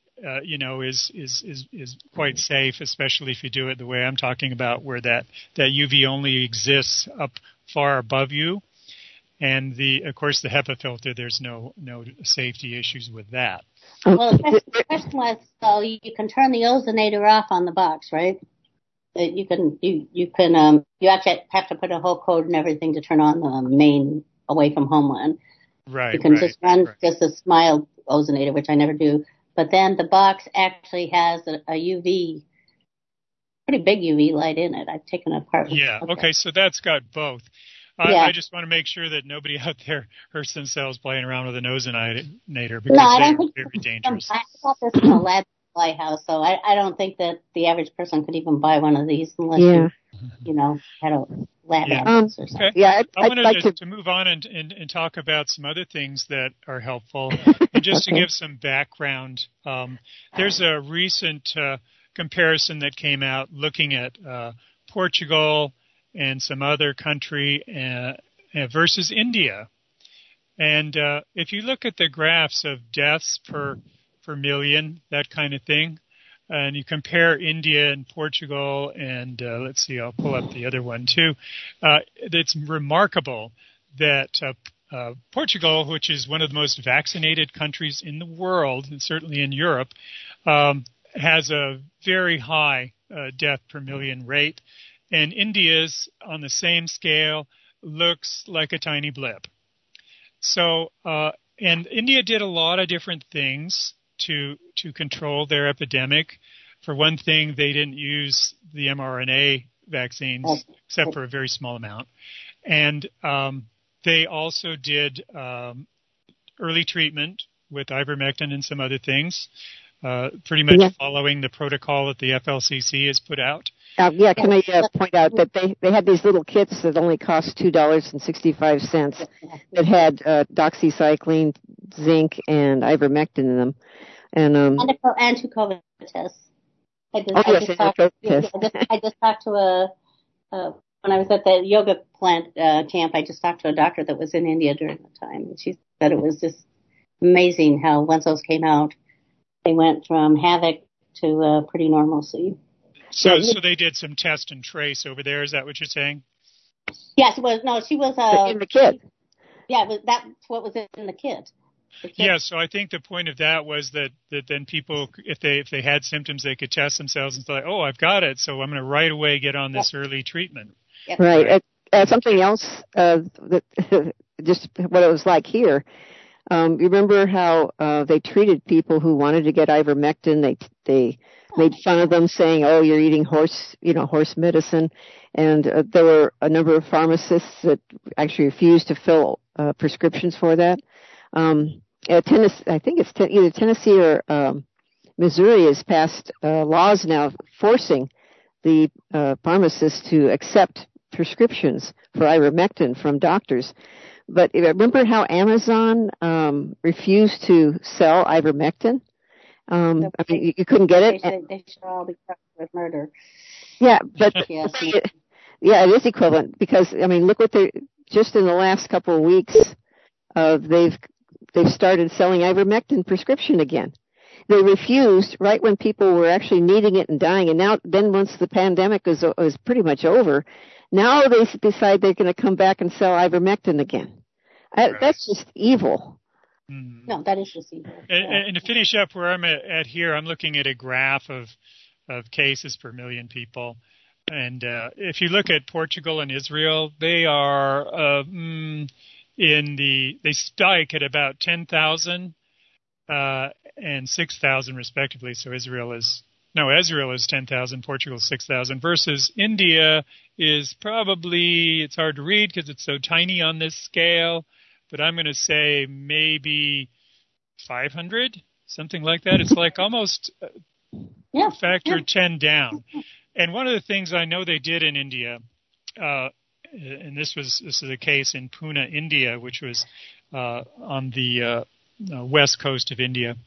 is quite safe, especially if you do it the way I'm talking about, where that UV only exists up far above you. And of course, the HEPA filter, there's no safety issues with that. Well, the question was, so you can turn the ozonator off on the box, right? You actually have to put a whole code and everything to turn on the main away from home one. Right. You can just run just a mild ozonator, which I never do. But then the box actually has a UV, pretty big UV light in it. I've taken it apart. Yeah. Okay. So that's got both. I just want to make sure that nobody out there hurts themselves playing around with an ozonator because they're very dangerous. I bought this in a lab supply house, so I don't think that the average person could even buy one of these unless you had a lab house or something. Okay. Yeah, I wanted to move on and talk about some other things that are helpful. And just to give some background, there's a recent comparison that came out looking at Portugal and some other country versus India. And if you look at the graphs of deaths per million, that kind of thing, and you compare India and Portugal, and let's see, I'll pull up the other one too. It's remarkable that Portugal, which is one of the most vaccinated countries in the world, and certainly in Europe, has a very high death per million rate. And India's, on the same scale, looks like a tiny blip. So, and India did a lot of different things to control their epidemic. For one thing, they didn't use the mRNA vaccines except for a very small amount. And they also did early treatment with ivermectin and some other things, pretty much following the protocol that the FLCC has put out. Can I point out that they had these little kits that only cost $2.65 that had doxycycline, zinc, and ivermectin in them. And two COVID tests. I just talked to when I was at the yoga plant camp, I just talked to a doctor that was in India during the time. And she said it was just amazing how once those came out, they went from havoc to pretty normalcy. So they did some test and trace over there. Is that what you're saying? Yes, it was. No, she was in the kit. Yeah, that's what was in the kit. Yeah, so I think the point of that was that then people, if they had symptoms, they could test themselves and say, oh, I've got it, so I'm going to right away get on this early treatment. Yep. Right. Something else, that just what it was like here. You remember how they treated people who wanted to get ivermectin? They made fun of them, saying, "Oh, you're eating horse medicine," and there were a number of pharmacists that actually refused to fill prescriptions for that. Tennessee, I think it's either Tennessee or Missouri has passed laws now forcing the pharmacists to accept prescriptions for ivermectin from doctors. But remember how Amazon refused to sell ivermectin? I mean, you couldn't get it. They should all be charged with murder. Yeah, but it is equivalent because I mean, look what they just in the last couple of weeks, they've started selling ivermectin prescription again. They refused right when people were actually needing it and dying, and then once the pandemic was pretty much over, now they decide they're going to come back and sell ivermectin again. Right. That's just evil. No, that is just evil. And to finish up where I'm at here, I'm looking at a graph of cases per million people. And if you look at Portugal and Israel, they are they spike at about 10,000 and 6,000 respectively. So Israel is 10,000, Portugal is 6,000 versus India is probably, it's hard to read because it's so tiny on this scale, but I'm going to say maybe 500, something like that. It's like almost factor 10 down. And one of the things I know they did in India, and this is a case in Pune, India, which was on the west coast of India.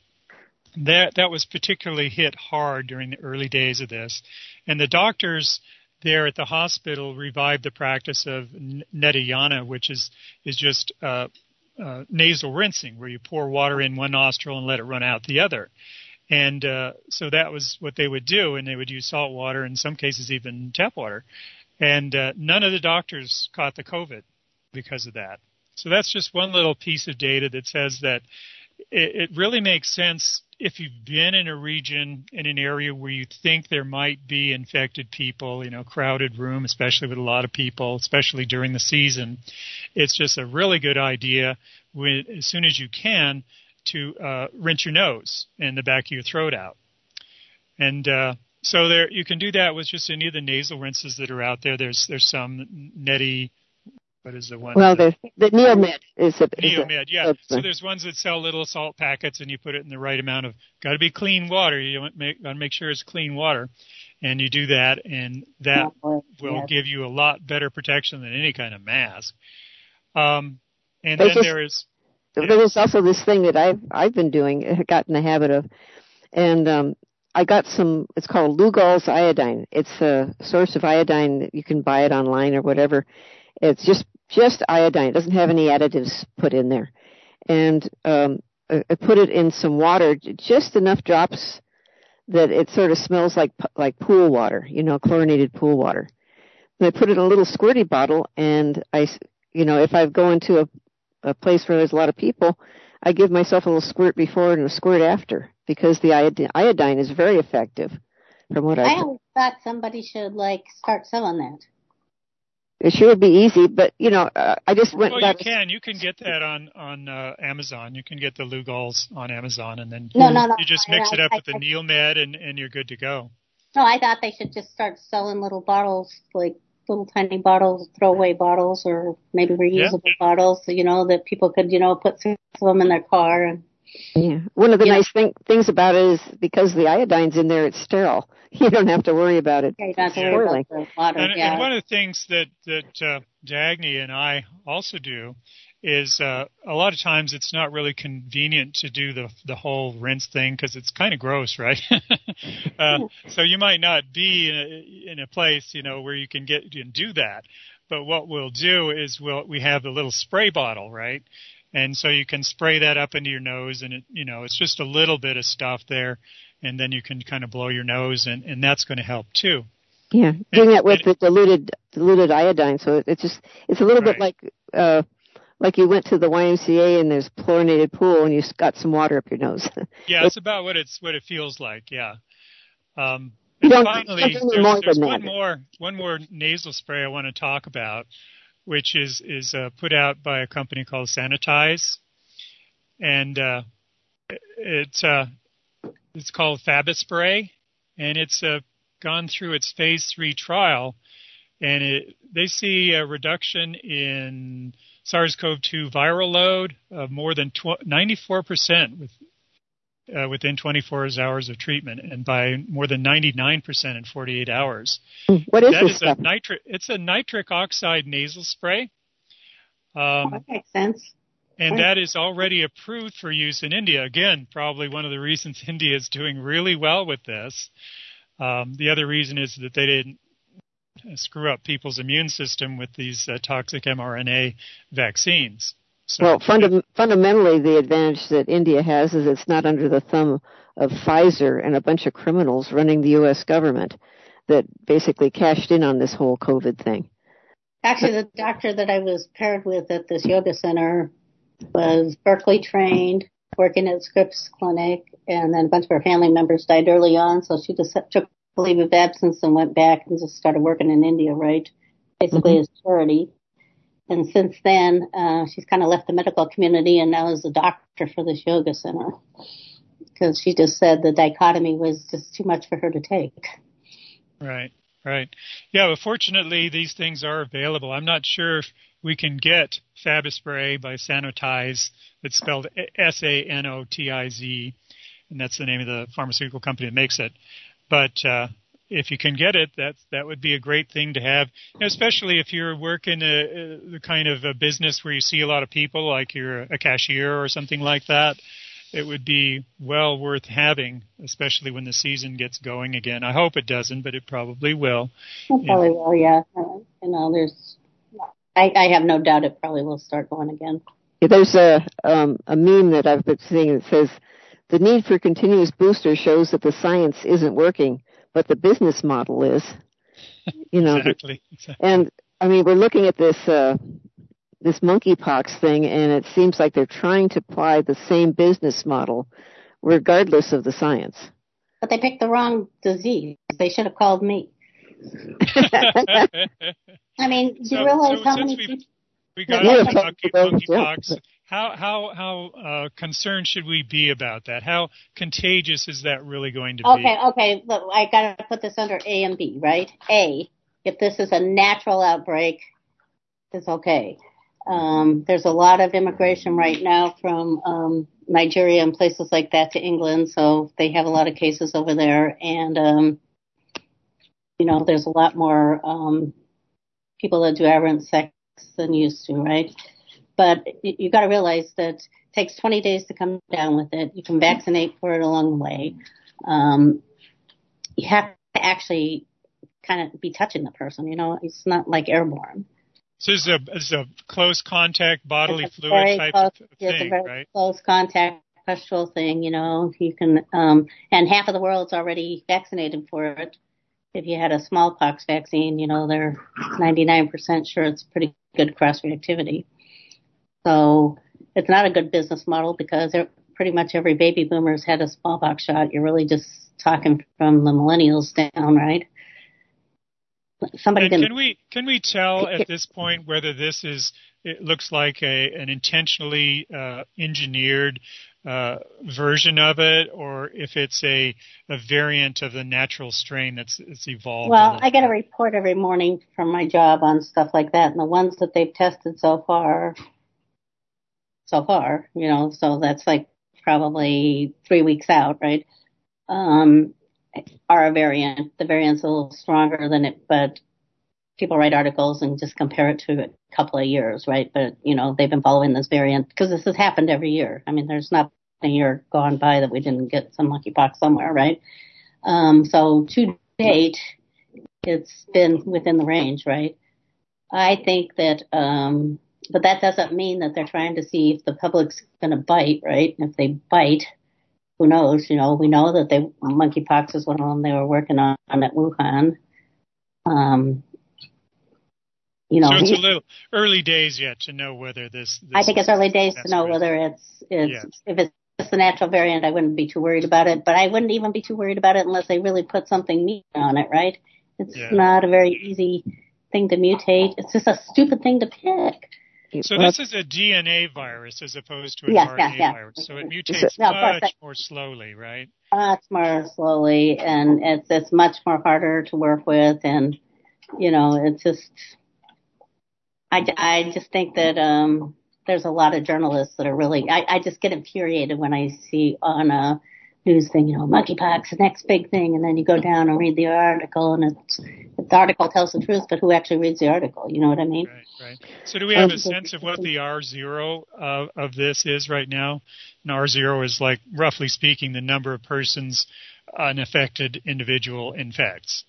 That was particularly hit hard during the early days of this. And the doctors there at the hospital revived the practice of Nedayana, which is just nasal rinsing, where you pour water in one nostril and let it run out the other. And so that was what they would do, and they would use salt water, in some cases even tap water. And none of the doctors caught the COVID because of that. So that's just one little piece of data that says that it really makes sense if you've been in a region, in an area where you think there might be infected people, crowded room, especially with a lot of people, especially during the season. It's just a really good idea as soon as you can to rinse your nose and the back of your throat out. And so there, you can do that with just any of the nasal rinses that are out there. There's some Neti. What is the one? Well, the Neomed is a Neomed, yeah. So there's ones that sell little salt packets, and you put it in the right amount of. Got to be clean water. You got to make sure it's clean water, and you do that, and that will give you a lot better protection than any kind of mask. And then there is. There was also this thing that I've been doing, got in the habit of, and I got some. It's called Lugol's iodine. It's a source of iodine. You can buy it online or whatever. It's just iodine. It doesn't have any additives put in there. And I put it in some water, just enough drops that it sort of smells like pool water, chlorinated pool water. And I put it in a little squirty bottle, and if I go into a place where there's a lot of people, I give myself a little squirt before and a squirt after, because the iodine is very effective. From what I always thought somebody should start selling that. It sure would be easy, but I just went. Well, you can get that on Amazon. You can get the Lugols on Amazon, and then you just mix it up with the Neilmed, and you're good to go. No, I thought they should just start selling little bottles, like little tiny bottles, throwaway bottles, or maybe reusable bottles, that people could, put 6 of them in their car. And one of the nice things about it is because the iodine's in there, it's sterile. You don't have to worry about it. Yeah, you don't have to worry about the water. And one of the things that Dagny and I also do is a lot of times it's not really convenient to do the whole rinse thing because it's kind of gross, right? So you might not be in a place, where you can do that. But what we'll do is we have the little spray bottle, right? And so you can spray that up into your nose, and it's just a little bit of stuff there, and then you can kind of blow your nose, and that's going to help too. Yeah, doing that with the diluted iodine, so it's a little bit like you went to the YMCA and there's a chlorinated pool and you got some water up your nose. Yeah, it's about what it feels like. Yeah. Finally, there's one more nasal spray I want to talk about, which is put out by a company called Sanitize, and it's called Fabispray, and it's gone through its phase 3 trial, and they see a reduction in SARS-CoV-2 viral load of more than 94% within 24 hours of treatment, and by more than 99% in 48 hours. What is this stuff? It's a nitric oxide nasal spray. That makes sense. And that is already approved for use in India. Again, probably one of the reasons India is doing really well with this. The other reason is that they didn't screw up people's immune system with these toxic mRNA vaccines. So, fundamentally, the advantage that India has is it's not under the thumb of Pfizer and a bunch of criminals running the U.S. government that basically cashed in on this whole COVID thing. Actually, the doctor that I was paired with at this yoga center was Berkeley trained, working at Scripps Clinic, and then a bunch of her family members died early on, so she just took a leave of absence and went back and just started working in India, right? Basically as charity. And since then, she's kind of left the medical community and now is a doctor for this yoga center. Because she just said the dichotomy was just too much for her to take. Right. Yeah, but fortunately, these things are available. I'm not sure if we can get Fabispray by Sanotize. It's spelled Sanotiz, and that's the name of the pharmaceutical company that makes it. But if you can get it, that would be a great thing to have, especially if you're working the kind of a business where you see a lot of people, like you're a cashier or something like that. It would be well worth having, especially when the season gets going again. I hope it doesn't, but it probably will. It probably will, yeah. I have no doubt it probably will start going again. Yeah, there's a meme that I've been seeing that says, the need for continuous boosters shows that the science isn't working, but the business model is. Exactly. And, I mean, we're looking at this monkeypox thing, and it seems like they're trying to apply the same business model regardless of the science. But they picked the wrong disease. They should have called me. I mean, do you realize how many people... We got monkeypox. How concerned should we be about that? How contagious is that really going to be? Okay. Look, I got to put this under A and B, right? A, if this is a natural outbreak, it's okay. There's a lot of immigration right now from Nigeria and places like that to England, so they have a lot of cases over there. And, there's a lot more people that do aberrant sex than used to, right? But you got to realize that it takes 20 days to come down with it. You can vaccinate for it along the way. You have to actually kind of be touching the person, it's not like airborne. So it's a close contact bodily fluid type of thing, it's a very right? Close contact pustule thing, you can, and half of the world's already vaccinated for it. If you had a smallpox vaccine, they're 99% sure it's pretty good cross-reactivity. So it's not a good business model because pretty much every baby boomer's had a smallpox shot. You're really just talking from the millennials down, right? Exactly. So it's not a good business model because pretty much every baby boomer's had a smallpox shot. You're really just talking from the millennials down, right? So it's not a good business model because pretty much every baby boomer's had a smallpox shot. You're really just talking from the millennials down, right? somebody didn't. Can we tell at this point whether this is? It looks like an intentionally engineered version of it, or if it's a variant of the natural strain that's evolved. Well, I get a report every morning from my job on stuff like that, and the ones that they've tested so far, so that's like probably 3 weeks out, right? Are a variant. The variant's a little stronger than it, but people write articles and just compare it to a couple of years, right? But, they've been following this variant because this has happened every year. I mean, there's not a year gone by that we didn't get some monkeypox somewhere, right? So to date, it's been within the range, right? I think that, but that doesn't mean that they're trying to see if the public's going to bite, right? And if they bite, who knows? We know that monkeypox is one of them they were working on at Wuhan. So it's a little early days yet to know whether this I think it's early days to know whether it's if it's the natural variant. I wouldn't be too worried about it, but I wouldn't even be too worried about it unless they really put something mean on it, right? It's not a very easy thing to mutate. It's just a stupid thing to pick. So this is a DNA virus as opposed to an RNA virus. So it mutates much more slowly, right? Much more slowly, and it's much more harder to work with, and it's just. I just think that there's a lot of journalists that are really. I just get infuriated when I see on a news thing, monkeypox, the next big thing, and then you go down and read the article, and the article tells the truth, but who actually reads the article? You know what I mean? Right. So do we have a sense of what the R0 of this is right now? And R0 is, like, roughly speaking, the number of persons an affected individual infects.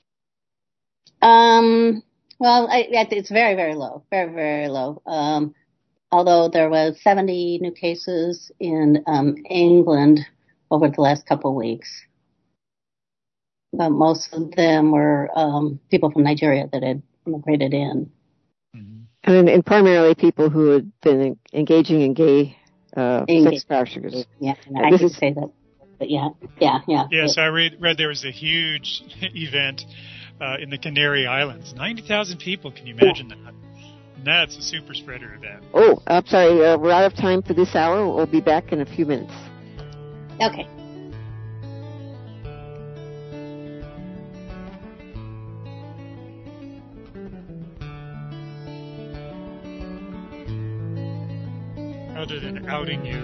Well, it's very, very low, very, very low. Although there was 70 new cases in England over the last couple of weeks. But most of them were people from Nigeria that had immigrated in. Mm-hmm. And primarily people who had been engaging in gay sex practices. Yeah, I didn't say that. But yeah. Yes, I read there was a huge event in the Canary Islands. 90,000 people, can you imagine that? And that's a super spreader event. Oh, I'm sorry, we're out of time for this hour. We'll be back in a few minutes. Okay. Other than outing you.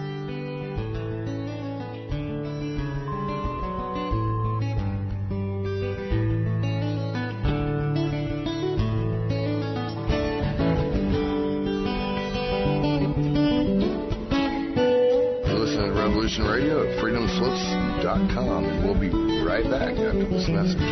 Radio at freedomslips.com, and we'll be right back after this message.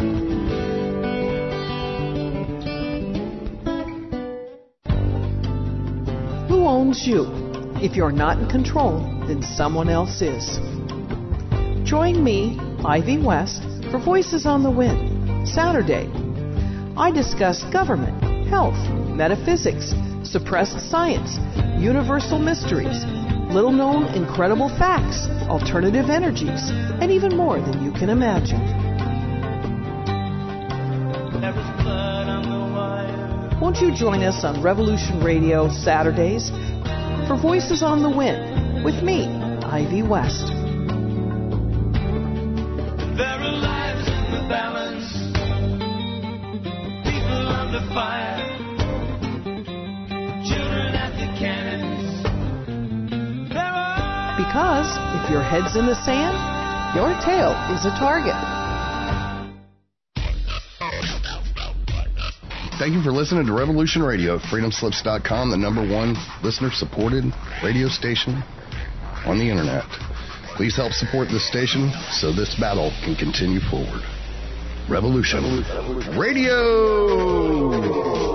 Who owns you? If you're not in control, then someone else is. Join me, Ivy West, for Voices on the Wind, Saturday. I discuss government, health, metaphysics, suppressed science, universal mysteries, little-known incredible facts, alternative energies, and even more than you can imagine. Won't you join us on Revolution Radio Saturdays for Voices on the Wind with me, Ivy West. There are lives in the balance, people under fire, children at the cannons. Because if your head's in the sand, your tail is a target. Thank you for listening to Revolution Radio at freedomslips.com, the #1 listener-supported radio station on the Internet. Please help support this station so this battle can continue forward. Revolution Radio!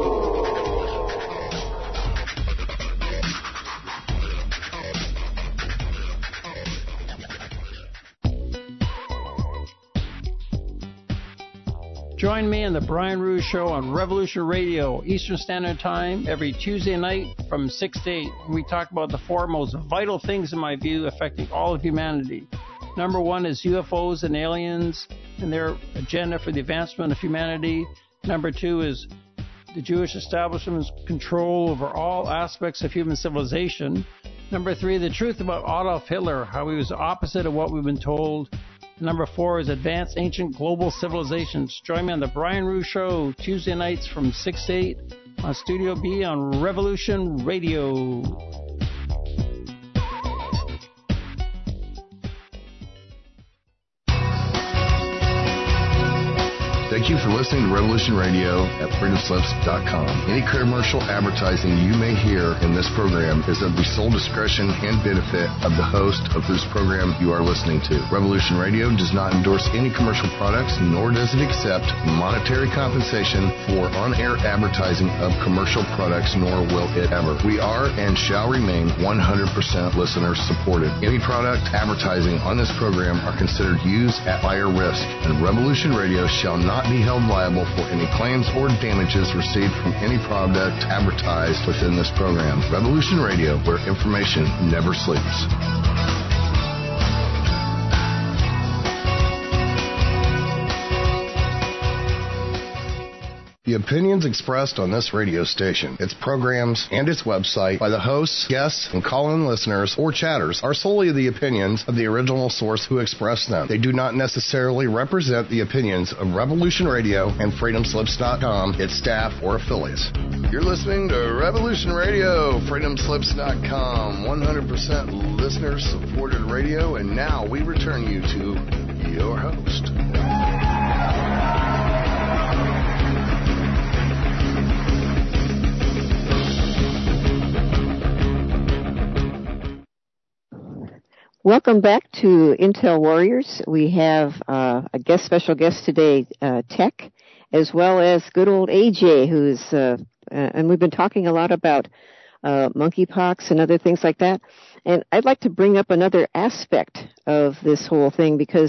Join me on the Brian Rouge Show on Revolution Radio, Eastern Standard Time, every Tuesday night from 6 to 8. We talk about the four most vital things, in my view, affecting all of humanity. #1 is UFOs and aliens. and their agenda for the advancement of humanity. Number 2 is the Jewish establishment's control over all aspects of human civilization. Number 3, the truth about Adolf Hitler, how he was the opposite of what we've been told. Number 4 is advanced ancient global civilizations. Join me on the Brian Ruhe Show, Tuesday nights from 6 to 8 on Studio B on Revolution Radio. Thank you for listening to Revolution Radio at freedomslips.com. Any commercial advertising you may hear in this program is of the sole discretion and benefit of the host of whose program you are listening to. Revolution Radio does not endorse any commercial products, nor does it accept monetary compensation for on-air advertising of commercial products, nor will it ever. We are and shall remain 100% listener supported. Any product advertising on this program are considered used at buyer risk, and Revolution Radio shall not be held liable for any claims or damages received from any product advertised within this program. Revolution Radio, where information never sleeps. The opinions expressed on this radio station, its programs, and its website by the hosts, guests, and call-in listeners or chatters are solely the opinions of the original source who expressed them. They do not necessarily represent the opinions of Revolution Radio and freedomslips.com, its staff, or affiliates. You're listening to Revolution Radio, freedomslips.com, 100% listener-supported radio, and now we return you to your host. Welcome back to Intel Warriors. We have a special guest today, Tech, as well as good old AJ, who's and we've been talking a lot about monkeypox and other things like that. And I'd like to bring up another aspect of this whole thing because,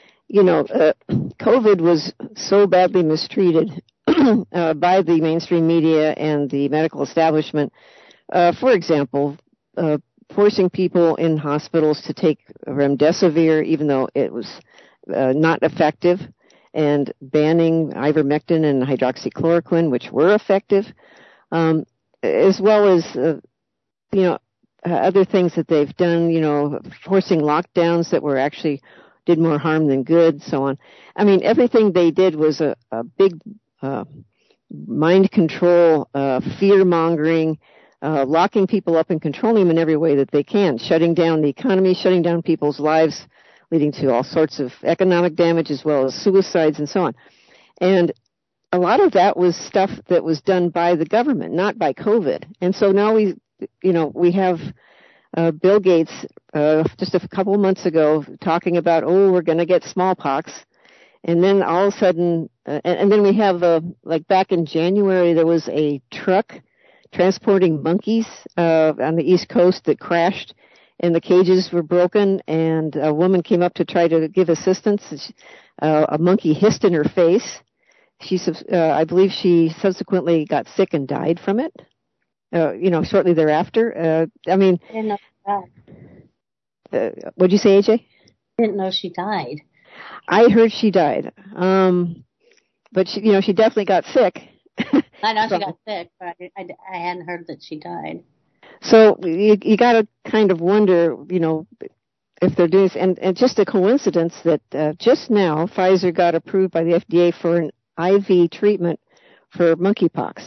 COVID was so badly mistreated by the mainstream media and the medical establishment. For example, forcing people in hospitals to take remdesivir, even though it was not effective, and banning ivermectin and hydroxychloroquine, which were effective, as well as, other things that they've done, forcing lockdowns that were actually did more harm than good, so on. I mean, everything they did was a big mind control, fear-mongering, locking people up and controlling them in every way that they can, shutting down the economy, shutting down people's lives, leading to all sorts of economic damage as well as suicides and so on. And a lot of that was stuff that was done by the government, not by COVID. And so now we have Bill Gates just a couple of months ago talking about, we're going to get smallpox. And then all of a sudden, and then we have, like back in January, there was a truck transporting monkeys on the East Coast that crashed, and the cages were broken, and a woman came up to try to give assistance. A monkey hissed in her face. I believe she subsequently got sick and died from it, shortly thereafter. I didn't know she died. What'd you say, AJ? I didn't know she died. I heard she died. But she definitely got sick. I know she got sick, but I hadn't heard that she died. So you got to kind of wonder, if they're doing this. And just a coincidence that just now Pfizer got approved by the FDA for an IV treatment for monkeypox.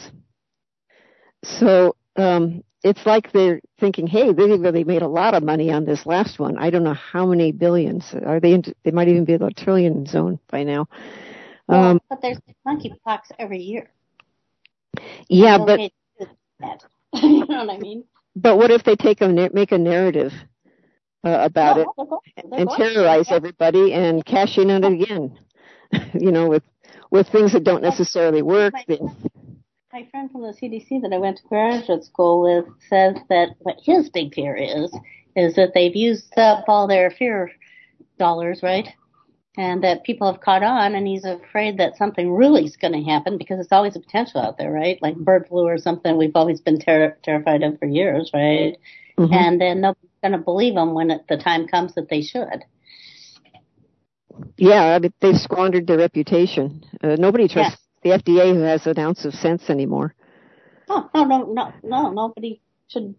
So it's like they're thinking, hey, they really made a lot of money on this last one. I don't know how many billions. Are they? They might even be in the trillion zone by now. But there's monkeypox every year. Yeah, but you know what I mean. But what if they make a narrative about it and terrorize everybody and cash in on it again? With things that don't necessarily work. My friend from the CDC that I went to graduate school with says that what his big fear is that they've used up all their fear dollars, right? And that people have caught on, and he's afraid that something really is going to happen because it's always a potential out there, right? Like bird flu or something we've always been terrified of for years, right? Mm-hmm. And then nobody's going to believe them when the time comes that they should. Yeah, I mean, they've squandered their reputation. Nobody trusts the FDA, who has an ounce of sense anymore. Oh, no, nobody should.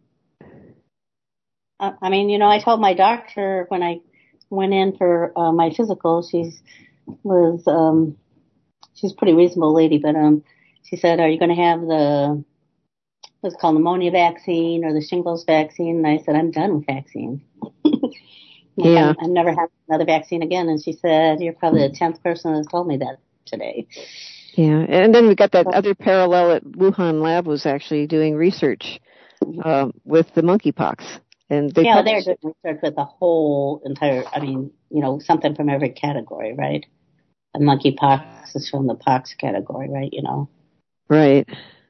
I mean, I told my doctor when I went in for my physical, she's a pretty reasonable lady, but she said, "Are you going to have the what's called pneumonia vaccine or the shingles vaccine?" And I said, "I'm done with vaccines. Yeah, I've never had another vaccine again." And she said, "You're probably the 10th person that's told me that today." Yeah, and then we got that other parallel at Wuhan lab was actually doing research with the monkeypox. And they're doing research with the whole entire, something from every category, right? The monkeypox is from the pox category, right? Right.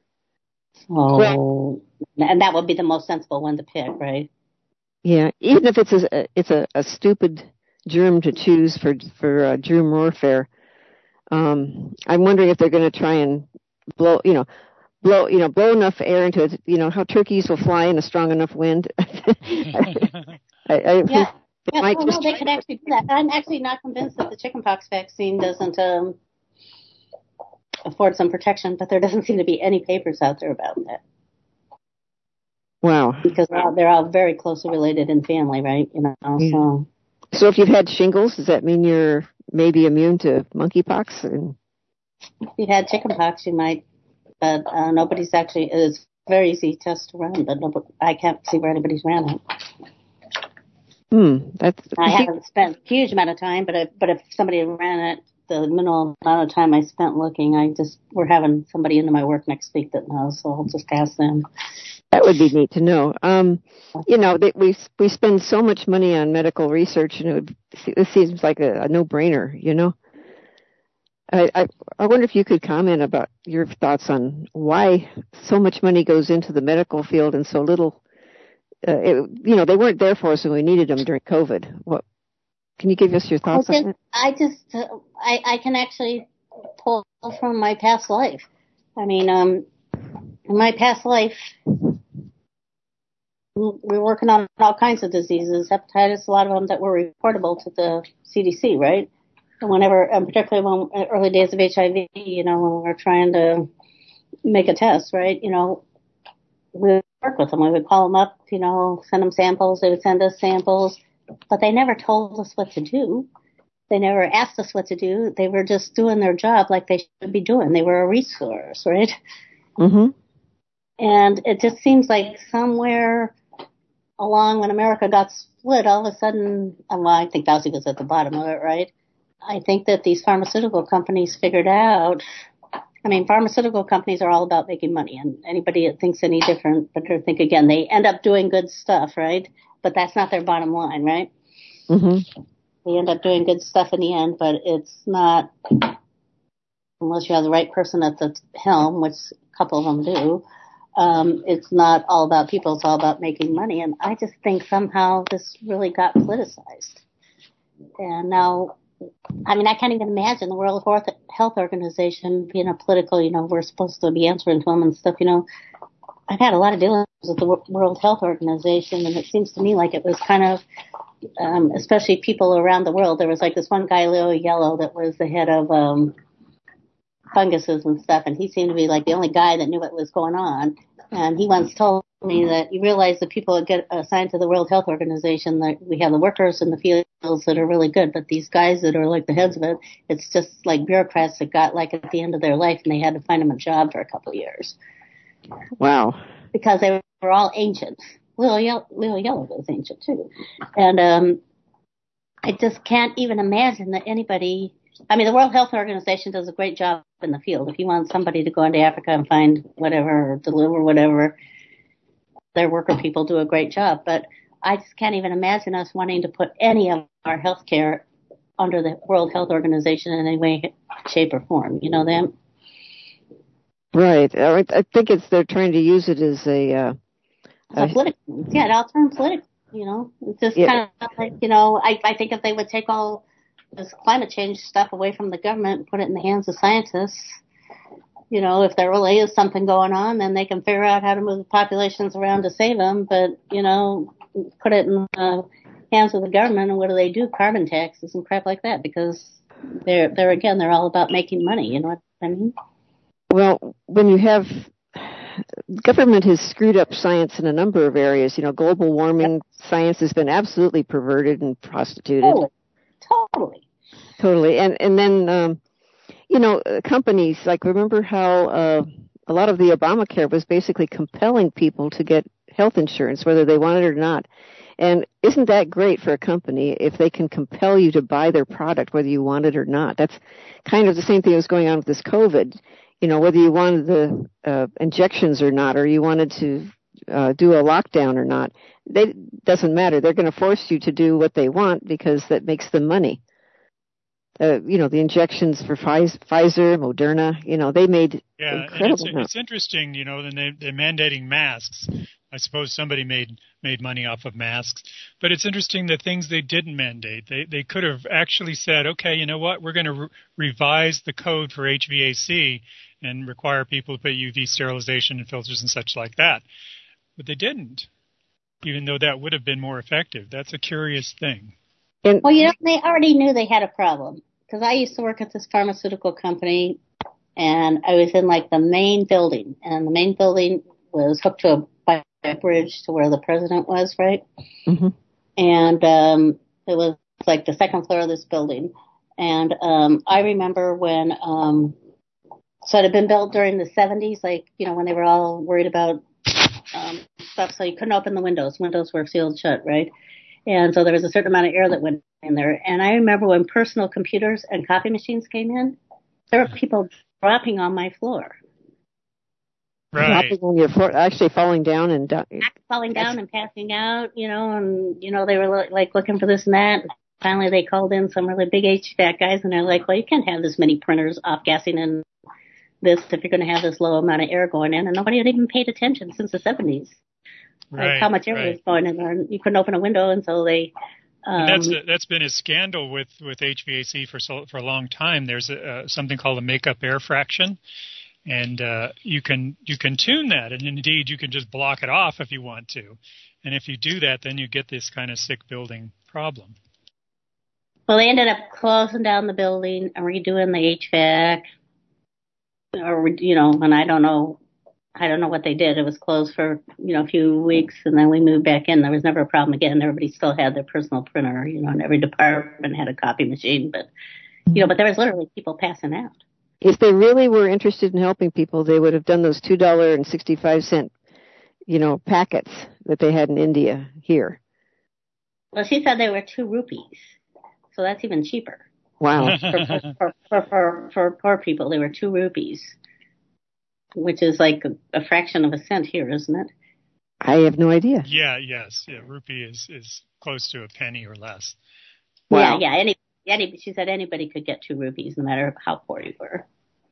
So, and that would be the most sensible one to pick, right? Yeah, even if it's a stupid germ to choose for germ warfare, I'm wondering if they're going to try and blow enough air into it. How turkeys will fly in a strong enough wind. They could actually do that. I'm actually not convinced that the chickenpox vaccine doesn't afford some protection, but there doesn't seem to be any papers out there about that. Wow. Because they're all very closely related in family, right? So if you've had shingles, does that mean you're maybe immune to monkeypox? If you've had chickenpox, you might, but nobody's actually. It's very easy to test to run, but I can't see where anybody's ran it. I haven't spent a huge amount of time, but if somebody ran it, the minimal amount of time I spent looking, we're having somebody into my work next week that knows, so I'll just ask them. That would be neat to know. We spend so much money on medical research, and it seems like a no-brainer. I wonder if you could comment about your thoughts on why so much money goes into the medical field and so little. They weren't there for us when we needed them during COVID. What can you give us your thoughts on that? I can actually pull from my past life. I mean, in my past life, we were working on all kinds of diseases, hepatitis, a lot of them that were reportable to the CDC, right? And particularly when early days of HIV, when we were trying to make a test, right? We would work with them. We would call them up, send them samples. They would send us samples, but they never told us what to do. They never asked us what to do. They were just doing their job like they should be doing. They were a resource, right? Mm-hmm. And it just seems like somewhere along when America got split, all of a sudden, I think Fauci was at the bottom of it, right? I think that these pharmaceutical companies figured out, pharmaceutical companies are all about making money, and anybody that thinks any different better think again. They end up doing good stuff, right? But that's not their bottom line, right? Mm-hmm. They end up doing good stuff in the end, but it's not, unless you have the right person at the helm, which a couple of them do, it's not all about people, it's all about making money. And I just think somehow this really got politicized. And now, I can't even imagine the World Health Organization being a political, we're supposed to be answering to them and stuff, I've had a lot of dealings with the World Health Organization, and it seems to me like it was kind of, especially people around the world. There was like this one guy, Leo Yellow, that was the head of funguses and stuff, and he seemed to be like the only guy that knew what was going on. And he once told me that you realize the people that get assigned to the World Health Organization, that we have the workers in the fields that are really good, but these guys that are like the heads of it, it's just like bureaucrats that got like at the end of their life and they had to find them a job for a couple of years. Wow. Because they were all ancient. Leo Yellow was ancient too. And I just can't even imagine that anybody, the World Health Organization does a great job in the field. If you want somebody to go into Africa and find whatever or deliver whatever, their worker people do a great job. But I just can't even imagine us wanting to put any of our health care under the World Health Organization in any way, shape, or form. You know them? Right. I think they're trying to use it as a political. Yeah, it all turned political. It's just kind of like, I think if they would take all this climate change stuff away from the government and put it in the hands of scientists, if there really is something going on, then they can figure out how to move the populations around to save them. But, put it in the hands of the government, and what do? Carbon taxes and crap like that, because they're all about making money. You know what I mean? Well, when you have government has screwed up science in a number of areas. You know, global warming science has been absolutely perverted and prostituted. Totally. And then, you know, companies, like, remember how a lot of the Obamacare was basically compelling people to get health insurance, whether they wanted it or not. And isn't that great for a company if they can compel you to buy their product, whether you want it or not? That's kind of the same thing that was going on with this COVID. You know, whether you wanted the injections or not, or you wanted to do a lockdown or not, doesn't matter. They're going to force you to do what they want because that makes them money. You know, the injections for Pfizer, Moderna, you know, they made incredible. It's interesting, you know, they're mandating masks. I suppose somebody made money off of masks. But it's interesting the things they didn't mandate. They could have actually said, okay, you know what, we're going to revise the code for HVAC and require people to put UV sterilization and filters and such like that. But they didn't, even though that would have been more effective. That's a curious thing. Well, you know, they already knew they had a problem, because I used to work at this pharmaceutical company, and I was in, like, the main building, and the main building was hooked to a bridge to where the president was, right? Mm-hmm. And it was, like, the second floor of this building. And I remember when, so it had been built during the 70s, like, you know, when they were all worried about stuff, so you couldn't open the windows. Windows were sealed shut, right? And so there was a certain amount of air that went in there. And I remember when personal computers and copy machines came in, there were people dropping on my floor. Right. Dropping on your floor, actually falling down and passing out, you know, and, you know, they were like looking for this and that. And finally they called in some really big HVAC guys, and they're like, well, you can't have this many printers off-gassing and this if you're going to have this low amount of air going in. And nobody had even paid attention since the 70s. Like how much air was going in there, and you couldn't open a window until they. That's been a scandal with HVAC for a long time. There's something called a makeup air fraction, and you can tune that, and indeed you can just block it off if you want to, and if you do that, then you get this kind of sick building problem. Well, they ended up closing down the building and redoing the HVAC, or you know, and I don't know what they did. It was closed for, you know, a few weeks, and then we moved back in. There was never a problem again. Everybody still had their personal printer, you know, and every department had a copy machine. But, you know, but there was literally people passing out. If they really were interested in helping people, they would have done those $2.65, you know, packets that they had in India here. Well, she said they were 2 rupees, so that's even cheaper. Wow. For poor people, they were 2 rupees. Which is like a fraction of a cent here, isn't it? I have no idea. Yeah, rupee is close to a penny or less. Wow. Yeah. She said anybody could get 2 rupees, no matter how poor you were.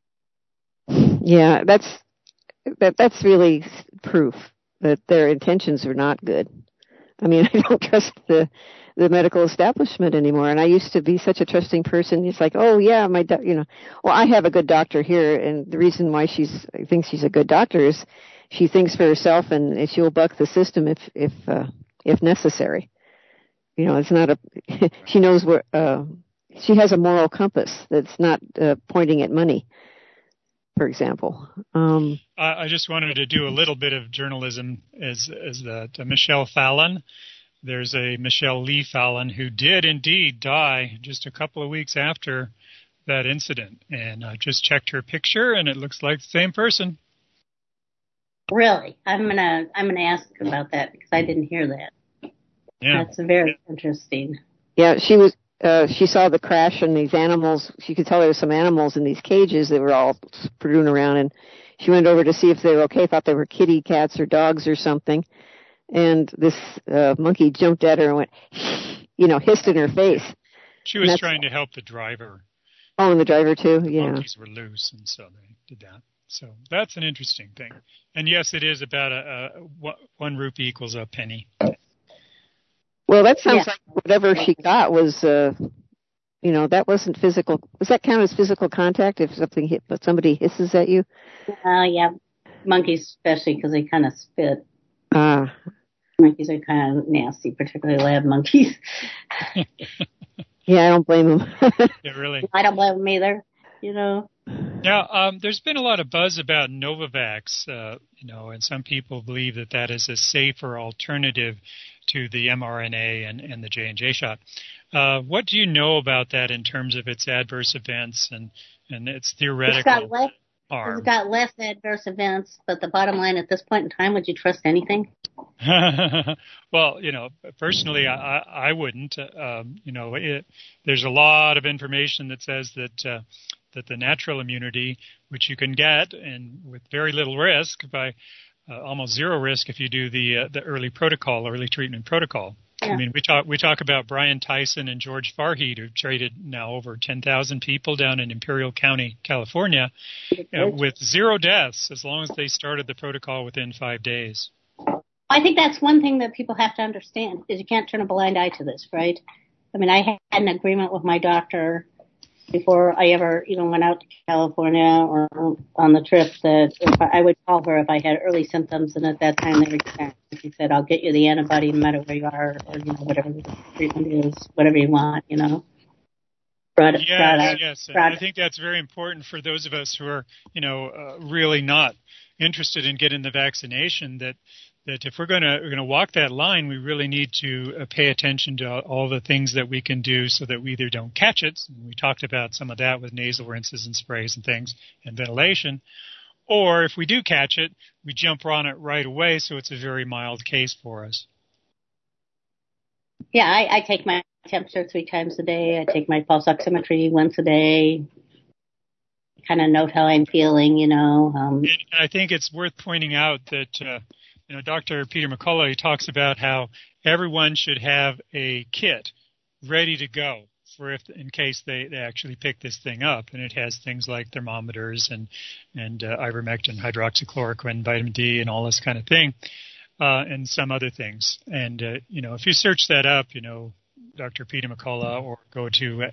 Yeah, that's really proof that their intentions are not good. I mean, I don't trust the medical establishment anymore. And I used to be such a trusting person. It's like, oh yeah, well, I have a good doctor here, and the reason why I think she's a good doctor is she thinks for herself, and she'll buck the system if necessary. You know, it's not she knows where she has a moral compass that's not pointing at money, for example. I just wanted to do a little bit of journalism as Michelle Fallon. There's a Michelle Lee Fallon who did indeed die just a couple of weeks after that incident. And I just checked her picture, and it looks like the same person. Really? I'm gonna ask about that, because I didn't hear that. Yeah. That's very interesting. Yeah, she saw the crash, and these animals, she could tell there were some animals in these cages that were all strewn around, and she went over to see if they were okay, thought they were kitty cats or dogs or something. And this monkey jumped at her and went, you know, hissed in her face. She was trying to help the driver. Oh, and the driver too, yeah. The monkeys were loose, and so they did that. So that's an interesting thing. And yes, it is about 1 rupee equals a penny. Well, that sounds like whatever she got was, you know, that wasn't physical. Does that count as physical contact if somebody hisses at you? Yeah, monkeys especially, because they kind of spit. Monkeys are kind of nasty, particularly lab monkeys. Yeah, I don't blame them. Yeah, really. I don't blame them either, you know. Now, there's been a lot of buzz about Novavax, and some people believe that that is a safer alternative to the mRNA and the J&J shot. What do you know about that in terms of its adverse events and its theoretical harm? It's got less adverse events, but the bottom line at this point in time, would you trust anything? Well, personally, I wouldn't. There's a lot of information that says that the natural immunity, which you can get and with very little risk, by almost zero risk if you do the early treatment protocol. Yeah. I mean, we talk about Brian Tyson and George Farheed, who've treated now over 10,000 people down in Imperial County, California, with zero deaths as long as they started the protocol within 5 days. I think that's one thing that people have to understand, is you can't turn a blind eye to this, right? I mean, I had an agreement with my doctor before I ever, went out to California or on the trip that if I would call her if I had early symptoms, and at that time she said, I'll get you the antibody no matter where you are, or, whatever the treatment is, whatever you want, Yes. I think that's very important for those of us who are, really not interested in getting the vaccination, that if we're going to walk that line, we really need to pay attention to all the things that we can do so that we either don't catch it. We talked about some of that with nasal rinses and sprays and things and ventilation. Or if we do catch it, we jump on it right away so it's a very mild case for us. Yeah, I take my temperature 3 times a day. I take my pulse oximetry once a day. Kind of note how I'm feeling, And I think it's worth pointing out that Dr. Peter McCullough, he talks about how everyone should have a kit ready to go for in case they actually pick this thing up. And it has things like thermometers and ivermectin, hydroxychloroquine, vitamin D, and all this kind of thing, and some other things. And, if you search that up, Dr. Peter McCullough, or go to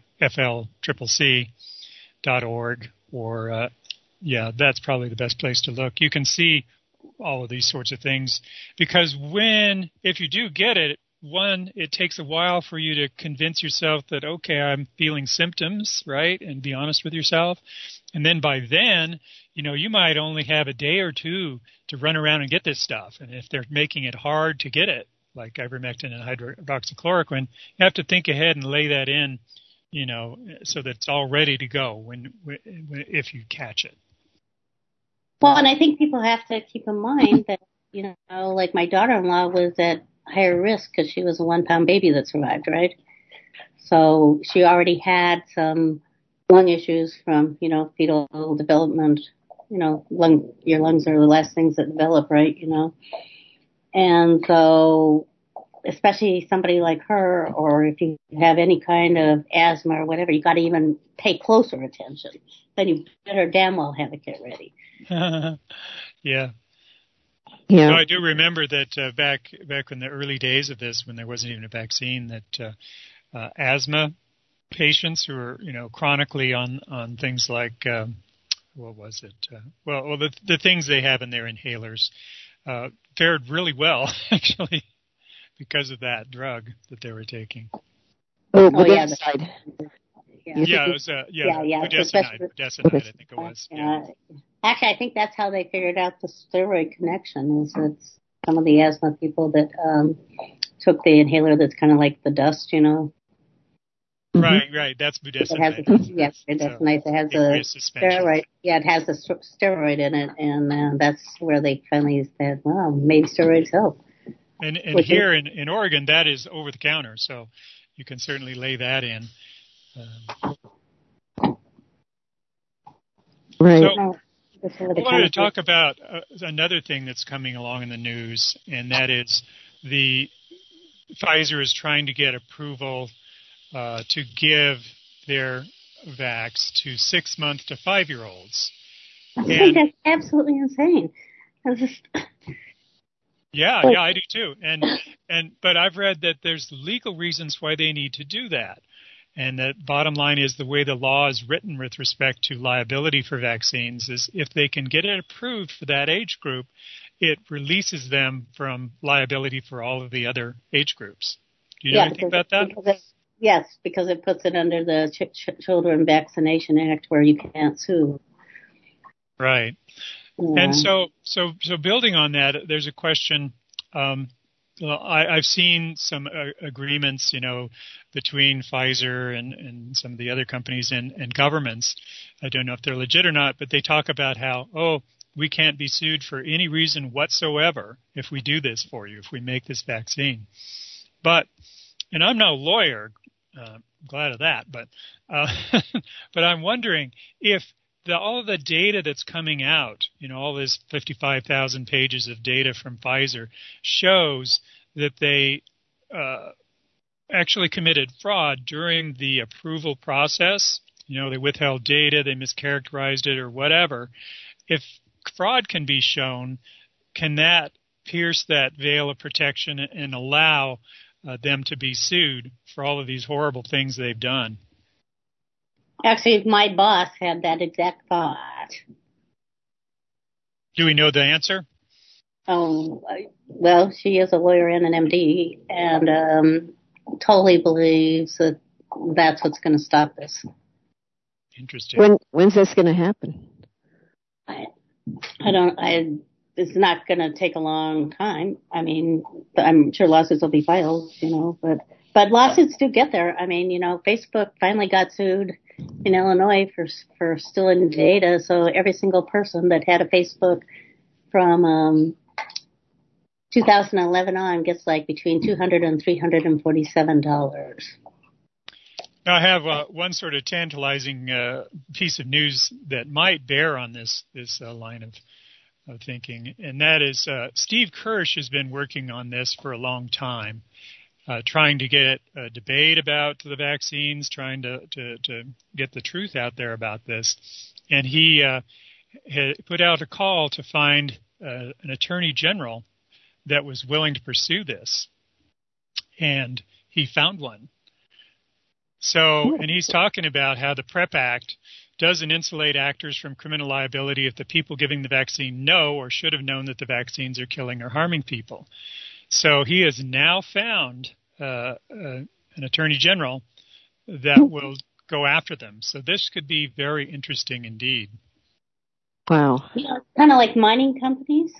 flccc.org, or, that's probably the best place to look. You can see all of these sorts of things, because if you do get it, it takes a while for you to convince yourself that, okay, I'm feeling symptoms, right? And be honest with yourself. And then by then, you might only have a day or two to run around and get this stuff. And if they're making it hard to get it, like ivermectin and hydroxychloroquine, you have to think ahead and lay that in, so that it's all ready to go if you catch it. Well, and I think people have to keep in mind that, like my daughter-in-law was at higher risk because she was a 1-pound baby that survived, right? So she already had some lung issues from, fetal development. Your lungs are the last things that develop, right? And so, especially somebody like her, or if you have any kind of asthma or whatever, you got to even pay closer attention. Then you better damn well have a kit ready. Yeah. So I do remember that back in the early days of this, when there wasn't even a vaccine, that asthma patients who were, chronically on things like, what was it? The things they have in their inhalers fared really well, actually, because of that drug that they were taking. Budesonide. It was budesonide, I think it was. Yeah. Actually, I think that's how they figured out the steroid connection, is that some of the asthma people that took the inhaler that's kind of like the dust, Right. That's budesonide. Budesonide. It has a steroid. Yeah, it has a steroid in it, and that's where they finally said, well, maybe steroids help. And here in Oregon, that is over the counter, so you can certainly lay that in. Right. So, I wanted to talk about another thing that's coming along in the news, and that is Pfizer is trying to get approval to give their vax to 6-month to 5-year-olds. I think that's absolutely insane. Yeah, I do too. But I've read that there's legal reasons why they need to do that. And the bottom line is the way the law is written with respect to liability for vaccines is if they can get it approved for that age group, it releases them from liability for all of the other age groups. Do you know anything about that? Yes, because it puts it under the Children Vaccination Act where you can't sue. Right. Yeah. And so building on that, there's a question. I've seen some agreements, between Pfizer and some of the other companies and governments. I don't know if they're legit or not, but they talk about how, we can't be sued for any reason whatsoever if we do this for you, if we make this vaccine. And I'm no lawyer, glad of that, but I'm wondering if all of the data that's coming out, all this 55,000 pages of data from Pfizer shows that they actually committed fraud during the approval process. They withheld data, they mischaracterized it or whatever. If fraud can be shown, can that pierce that veil of protection and allow them to be sued for all of these horrible things they've done? Actually, my boss had that exact thought. Do we know the answer? Well, she is a lawyer and an MD, and totally believes that that's what's going to stop this. Interesting. When's this going to happen? It's not going to take a long time. I mean, I'm sure lawsuits will be filed, but lawsuits do get there. I mean, Facebook finally got sued in Illinois for stealing data. So every single person that had a Facebook from 2011 on gets like between $200 and $347. Now, I have one sort of tantalizing piece of news that might bear on this line of thinking, and that is Steve Kirsch has been working on this for a long time, trying to get a debate about the vaccines, trying to get the truth out there about this. And he had put out a call to find an attorney general that was willing to pursue this. And he found one. So, and he's talking about how the PrEP Act doesn't insulate actors from criminal liability if the people giving the vaccine know or should have known that the vaccines are killing or harming people. So he has now found an attorney general that will go after them. So this could be very interesting indeed. Wow. Kind of like mining companies.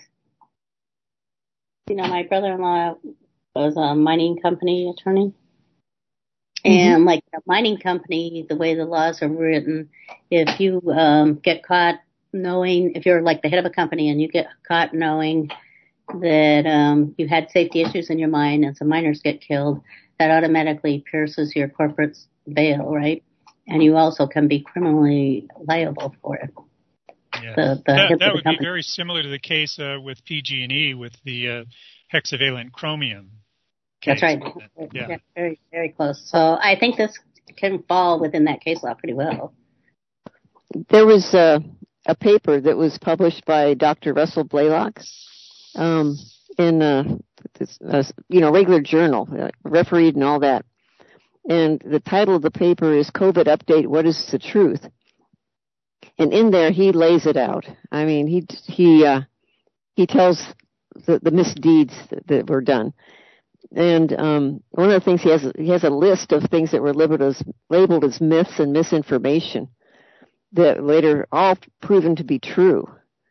My brother-in-law was a mining company attorney. And like a mining company, the way the laws are written, if you get caught knowing, if you're like the head of a company and you get caught knowing that you had safety issues in your mine and some miners get killed, that automatically pierces your corporate veil, right? And you also can be criminally liable for it. Yeah. That would be very similar to the case with PG&E with the hexavalent chromium. That's right. Yeah, very, very close. So I think this can fall within that case law pretty well. There was a paper that was published by Dr. Russell Blaylock in a regular journal, refereed and all that. And the title of the paper is COVID Update, What is the Truth? And in there he lays it out. I mean, he tells the misdeeds that were done. And one of the things he has a list of things that were labeled as myths and misinformation that later all proven to be true.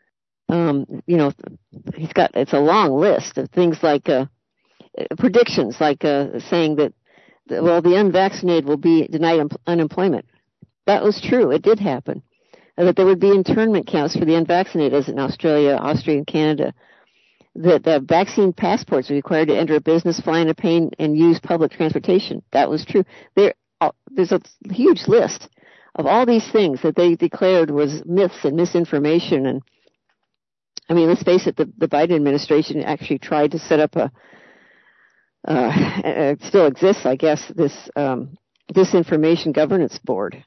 It's a long list of things like predictions, like saying that the unvaccinated will be denied unemployment. That was true. It did happen. That there would be internment camps for the unvaccinated, as in Australia, Austria, and Canada. That vaccine passports are required to enter a business, fly in a plane, and use public transportation. That was true. There's a huge list of all these things that they declared was myths and misinformation. And I mean, let's face it, the Biden administration actually tried to set up it still exists, I guess, this disinformation governance board.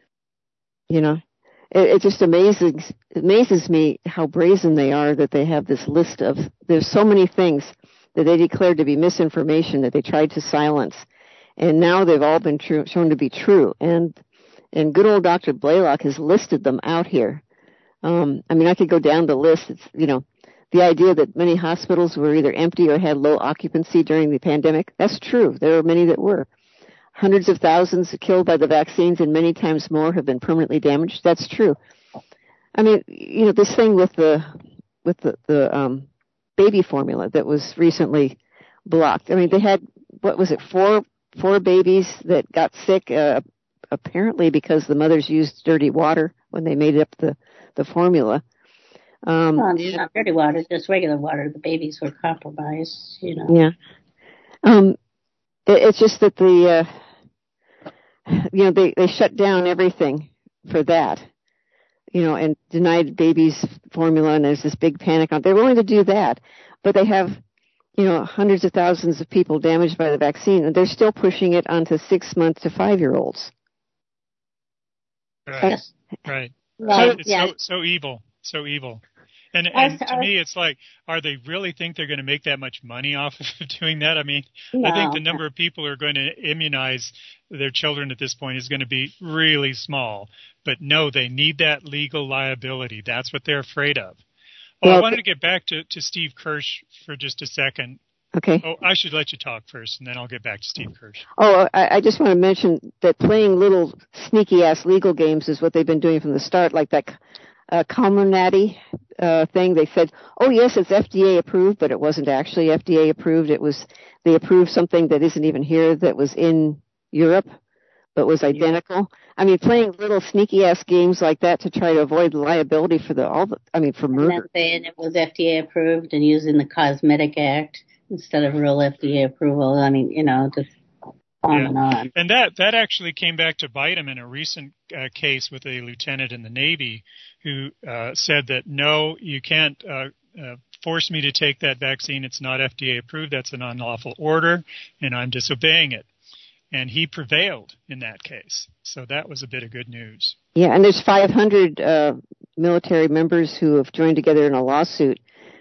It just amazes me how brazen they are that they have this list of, there's so many things that they declared to be misinformation that they tried to silence. And now they've all been shown to be true. And good old Dr. Blaylock has listed them out here. I mean, I could go down the list. It's, the idea that many hospitals were either empty or had low occupancy during the pandemic. That's true. There were many that were. Hundreds of thousands killed by the vaccines and many times more have been permanently damaged. That's true. I mean, this thing with the baby formula that was recently blocked. I mean, they had, what was it, four babies that got sick, apparently because the mothers used dirty water when they made up the formula. Not dirty water, just regular water. The babies were compromised, Yeah. It's just that they shut down everything for that, and denied babies formula, and there's this big panic on. They're willing to do that, but they have, hundreds of thousands of people damaged by the vaccine, and they're still pushing it onto 6 month to 5-year-olds. Right. Right. It's so evil. So evil. And to me, it's like, are they really think they're going to make that much money off of doing that? I mean, no. I think the number of people who are going to immunize their children at this point is going to be really small. But no, they need that legal liability. That's what they're afraid of. Oh, I wanted to get back to Steve Kirsch for just a second. Okay. Oh, I should let you talk first, and then I'll get back to Steve Kirsch. Oh, I just want to mention that playing little sneaky-ass legal games is what they've been doing from the start, like that Comirnaty thing. They said, oh, yes, it's FDA approved, but it wasn't actually FDA approved. They approved something that isn't even here that was in Europe, but was identical. I mean, playing little sneaky-ass games like that to try to avoid liability for for murder. And saying it was FDA approved and using the Cosmetic Act instead of real FDA approval. I mean, just on and on. And that actually came back to bite him in a recent case with a lieutenant in the Navy who said that, no, you can't force me to take that vaccine. It's not FDA approved. That's an unlawful order, and I'm disobeying it. And he prevailed in that case. So that was a bit of good news. Yeah, and there's 500 military members who have joined together in a lawsuit,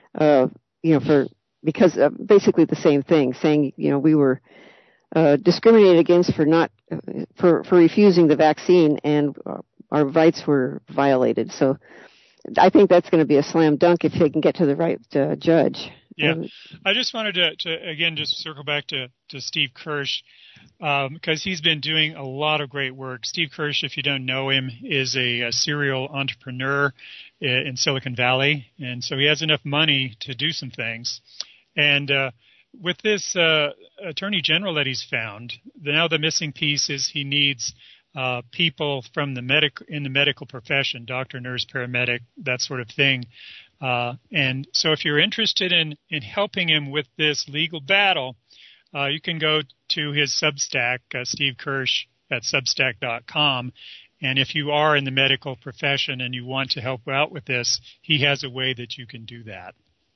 because basically the same thing, saying, we were discriminated against for refusing the vaccine, and our rights were violated. So I think that's going to be a slam dunk if they can get to the right judge. Yeah, I just wanted to again just circle back to Steve Kirsch because he's been doing a lot of great work. Steve Kirsch, if you don't know him, is a serial entrepreneur in Silicon Valley, and so he has enough money to do some things. And with this attorney general that he's found, now the missing piece is he needs people from in the medical profession, doctor, nurse, paramedic, that sort of thing. And so if you're interested in helping him with this legal battle, you can go to his Substack, Steve Kirsch at Substack.com. And if you are in the medical profession and you want to help out with this, he has a way that you can do that.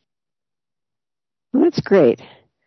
Well, that's great.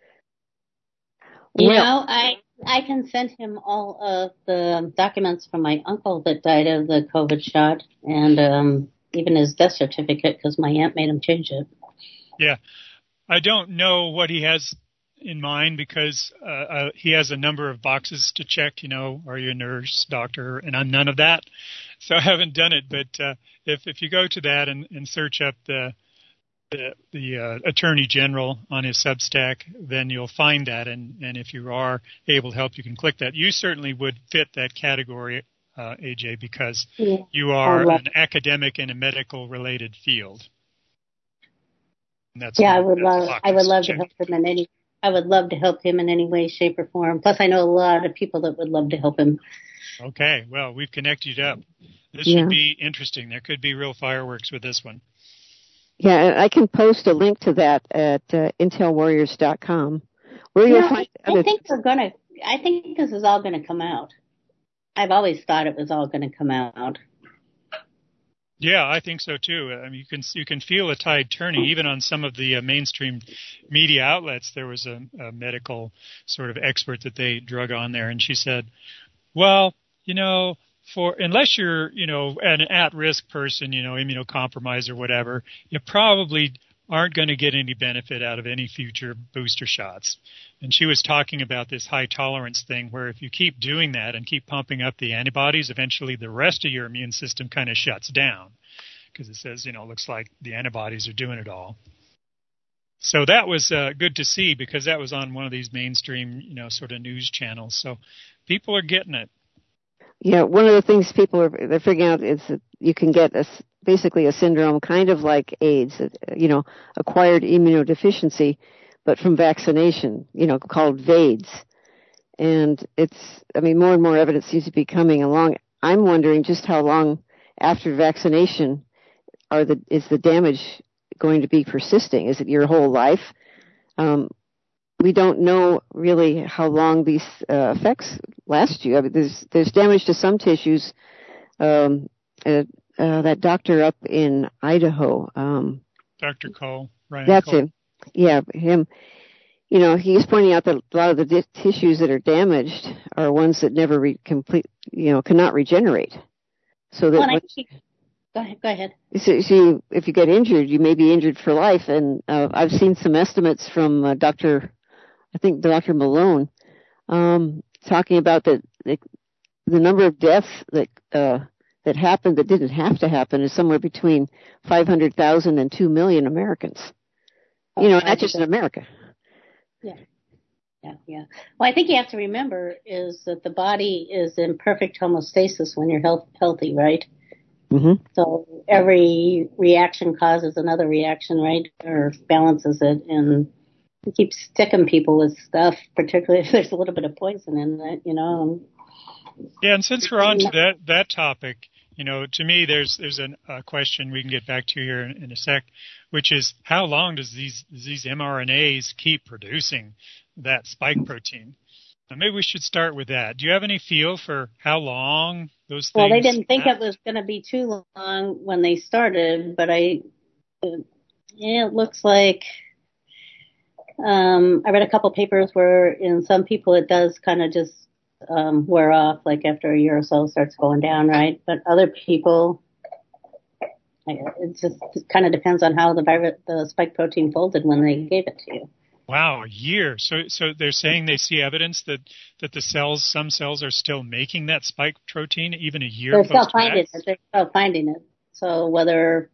I can send him all of the documents from my uncle that died of the COVID shot, and even his death certificate, because my aunt made him change it. Yeah. I don't know what he has in mind because he has a number of boxes to check, are you a nurse, doctor, and I'm none of that. So I haven't done it. But if you go to that and search up the Attorney General on his Substack, then you'll find that. And if you are able to help, you can click that. You certainly would fit that category, AJ, because you are an academic in a medical related field. And that's I would love to help him I would love to help him in any way, shape, or form. Plus, I know a lot of people that would love to help him. Okay, well, we've connected up. This should be interesting. There could be real fireworks with this one. Yeah, and I can post a link to that at intelwarriors.com, where you'll find. I think this is all going to come out. I've always thought it was all going to come out. Yeah, I think so too. I mean, you can feel the tide turning, even on some of the mainstream media outlets. There was a medical sort of expert that they drug on there, and she said, "Well, unless you're, an at-risk person, immunocompromised or whatever, you probably aren't going to get any benefit out of any future booster shots." And she was talking about this high tolerance thing where if you keep doing that and keep pumping up the antibodies, eventually the rest of your immune system kind of shuts down because it says, looks like the antibodies are doing it all. So that was good to see because that was on one of these mainstream, sort of news channels. So people are getting it. Yeah, one of the things they're figuring out is that you can get basically a syndrome kind of like AIDS, acquired immunodeficiency, but from vaccination, called VAIDS. And more and more evidence seems to be coming along. I'm wondering just how long after vaccination is the damage going to be persisting? Is it your whole life? We don't know really how long these effects last you. There's damage to some tissues. That doctor up in Idaho, Dr. Cole, Ryan that's Cole. him. Yeah, him. He's pointing out that a lot of the tissues that are damaged are ones that never cannot regenerate. So that Go ahead. So if you get injured, you may be injured for life. And I've seen some estimates from Dr. Malone, talking about the number of deaths that happened that didn't have to happen is somewhere between 500,000 and 2 million Americans. Not just in America. Yeah. Well, I think you have to remember is that the body is in perfect homeostasis when you're healthy, right? Mm-hmm. So every reaction causes another reaction, right? Or balances it, and you keep sticking people with stuff, particularly if there's a little bit of poison in it, Yeah, and since we're on to that topic, to me, there's a question we can get back to here in a sec, which is how long does these mRNAs keep producing that spike protein? Maybe we should start with that. Do you have any feel for how long those things? Well, they didn't think it was going to be too long when they started, but it looks like I read a couple papers where in some people it does kind of just wear off, like after a year or so starts going down, right? But other people, it just kind of depends on how the spike protein folded when they gave it to you. Wow, a year. So they're saying they see evidence that some cells are still making that spike protein even a year They're still finding it. So whether,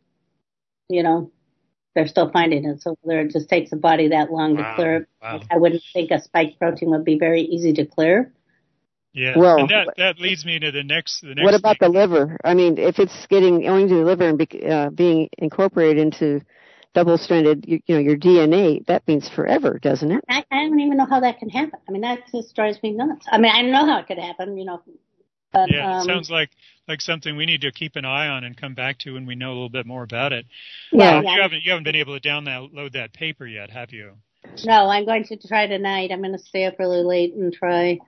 they're still finding it. So whether it just takes the body that long to clear it, I wouldn't think a spike protein would be very easy to clear. Yeah, well, and that leads me to the next what about the liver? If it's going to the liver and being incorporated into double-stranded, your DNA, that means forever, doesn't it? I don't even know how that can happen. that just drives me nuts. I know how it could happen, But, it sounds like something we need to keep an eye on and come back to when we know a little bit more about it. Yeah. You haven't been able to download that paper yet, have you? No, I'm going to try tonight. I'm going to stay up really late and try.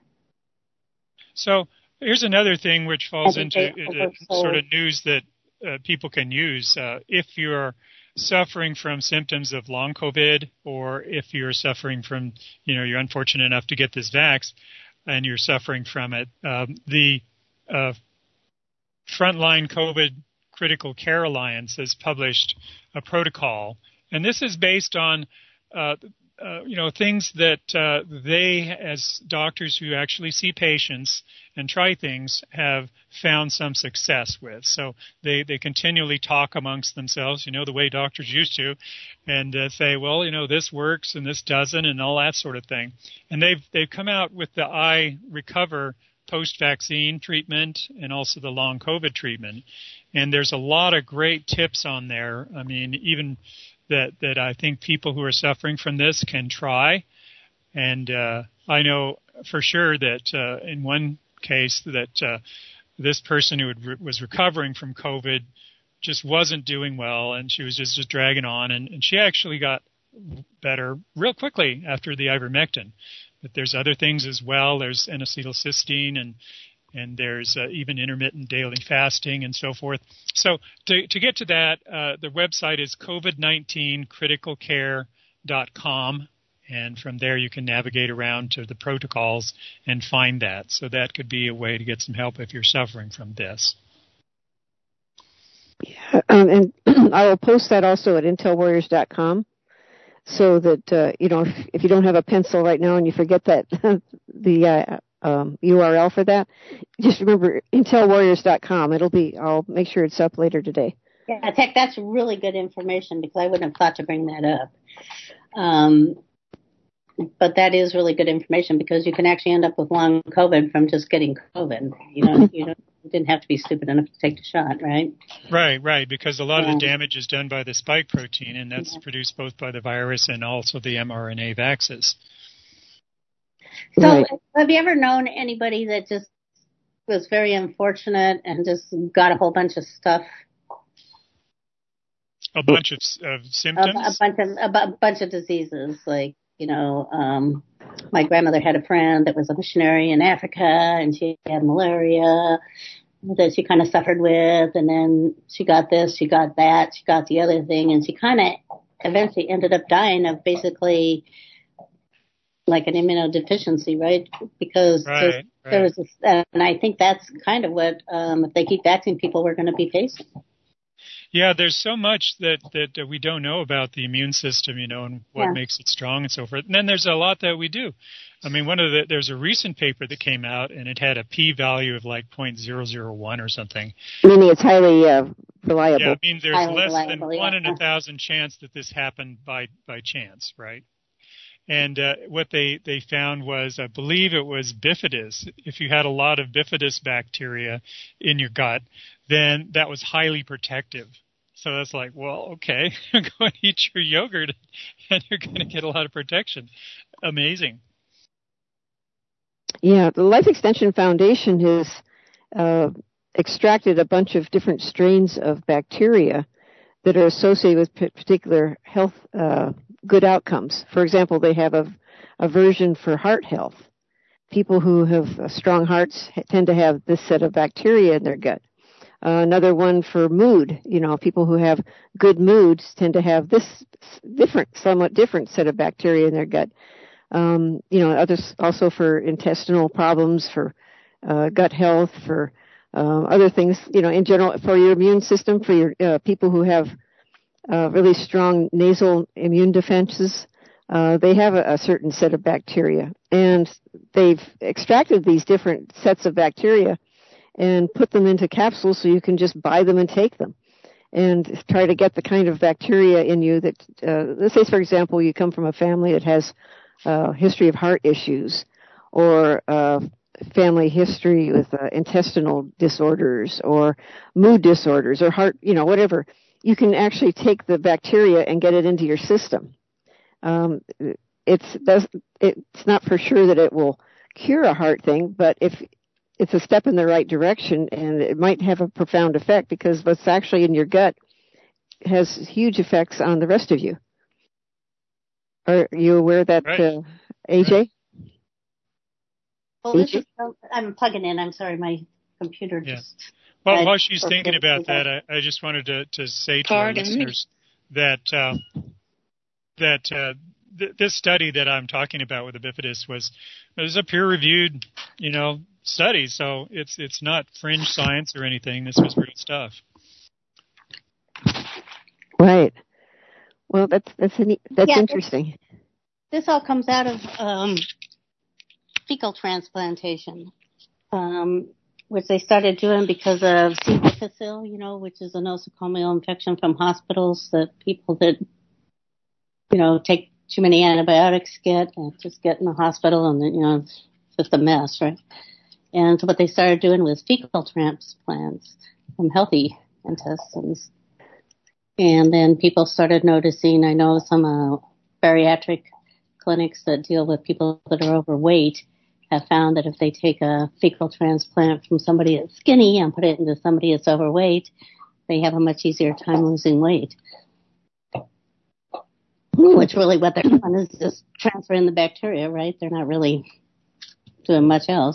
So here's another thing which falls into sort of news that people can use. If you're suffering from symptoms of long COVID, or if you're suffering from, you're unfortunate enough to get this vax and you're suffering from it, the Frontline COVID Critical Care Alliance has published a protocol, and this is based on things that they, as doctors who actually see patients and try things, have found some success with. So they continually talk amongst themselves, the way doctors used to, and say, well, this works and this doesn't, and all that sort of thing. And they've come out with the iRecover post-vaccine treatment and also the long COVID treatment. And there's a lot of great tips on there. Even that I think people who are suffering from this can try. And I know for sure that in one case that this person who was recovering from COVID just wasn't doing well, and she was just dragging on, and she actually got better real quickly after the ivermectin. But there's other things as well. There's N-acetylcysteine, and there's even intermittent daily fasting and so forth. So to get to that, the website is covid19criticalcare.com, and from there you can navigate around to the protocols and find that. So that could be a way to get some help if you're suffering from this. Yeah, and I will post that also at intelwarriors.com. So that, if you don't have a pencil right now and you forget that the URL for that, just remember intelwarriors.com. I'll make sure it's up later today. Yeah, that's really good information because I wouldn't have thought to bring that up. But that is really good information because you can actually end up with long COVID from just getting COVID. You didn't have to be stupid enough to take the shot, right? Right, because a lot of the damage is done by the spike protein, and that's produced both by the virus and also the mRNA vaccines. So have you ever known anybody that just was very unfortunate and just got a whole bunch of stuff? A bunch of symptoms? A bunch of diseases, like, my grandmother had a friend that was a missionary in Africa, and she had malaria that she kind of suffered with, and then she got this, she got that, she got the other thing, and she kind of eventually ended up dying of basically like an immunodeficiency, right? Because there was this, and I think that's kind of what, if they keep vaccinating people, we're going to be facing. Yeah, there's so much that we don't know about the immune system, and what makes it strong and so forth. And then there's a lot that we do. I mean, there's a recent paper that came out, and it had a p-value of like 0.001 or something. Meaning it's highly reliable. Yeah, I mean there's less than 1 in 1,000 chance that this happened by chance, right? And what they found was, I believe it was bifidus. If you had a lot of bifidus bacteria in your gut, then that was highly protective. So that's like, well, okay, go and eat your yogurt, and you're going to get a lot of protection. Amazing. Yeah, the Life Extension Foundation has extracted a bunch of different strains of bacteria that are associated with particular health good outcomes. For example, they have a version for heart health. People who have strong hearts tend to have this set of bacteria in their gut. Another one for mood. People who have good moods tend to have this somewhat different set of bacteria in their gut. Others also for intestinal problems, for gut health, for other things, in general, for your immune system, for your people who have really strong nasal immune defenses. They have a certain set of bacteria, and they've extracted these different sets of bacteria and put them into capsules so you can just buy them and take them and try to get the kind of bacteria in you that, let's say, for example, you come from a family that has a history of heart issues or family history with intestinal disorders or mood disorders or heart, whatever. You can actually take the bacteria and get it into your system. It's not for sure that it will cure a heart thing, but if it's a step in the right direction, and it might have a profound effect because what's actually in your gut has huge effects on the rest of you. Are you aware of that, AJ? Well, I'm plugging in. I'm sorry, my computer just... Well, while she's thinking about that, I just wanted to say to our listeners that this study that I'm talking about with the bifidus was a peer-reviewed, study. So it's not fringe science or anything. This was real stuff. Right. Well, that's interesting. This all comes out of fecal transplantation. Which they started doing because of C. difficile, which is a nosocomial infection from hospitals that people that, take too many antibiotics get and just get in the hospital and then, it's just a mess, right? And so what they started doing was fecal transplants from healthy intestines. And then people started noticing, I know some bariatric clinics that deal with people that are overweight have found that if they take a fecal transplant from somebody that's skinny and put it into somebody that's overweight, they have a much easier time losing weight. Which really what they're doing is just transferring the bacteria, right? They're not really doing much else.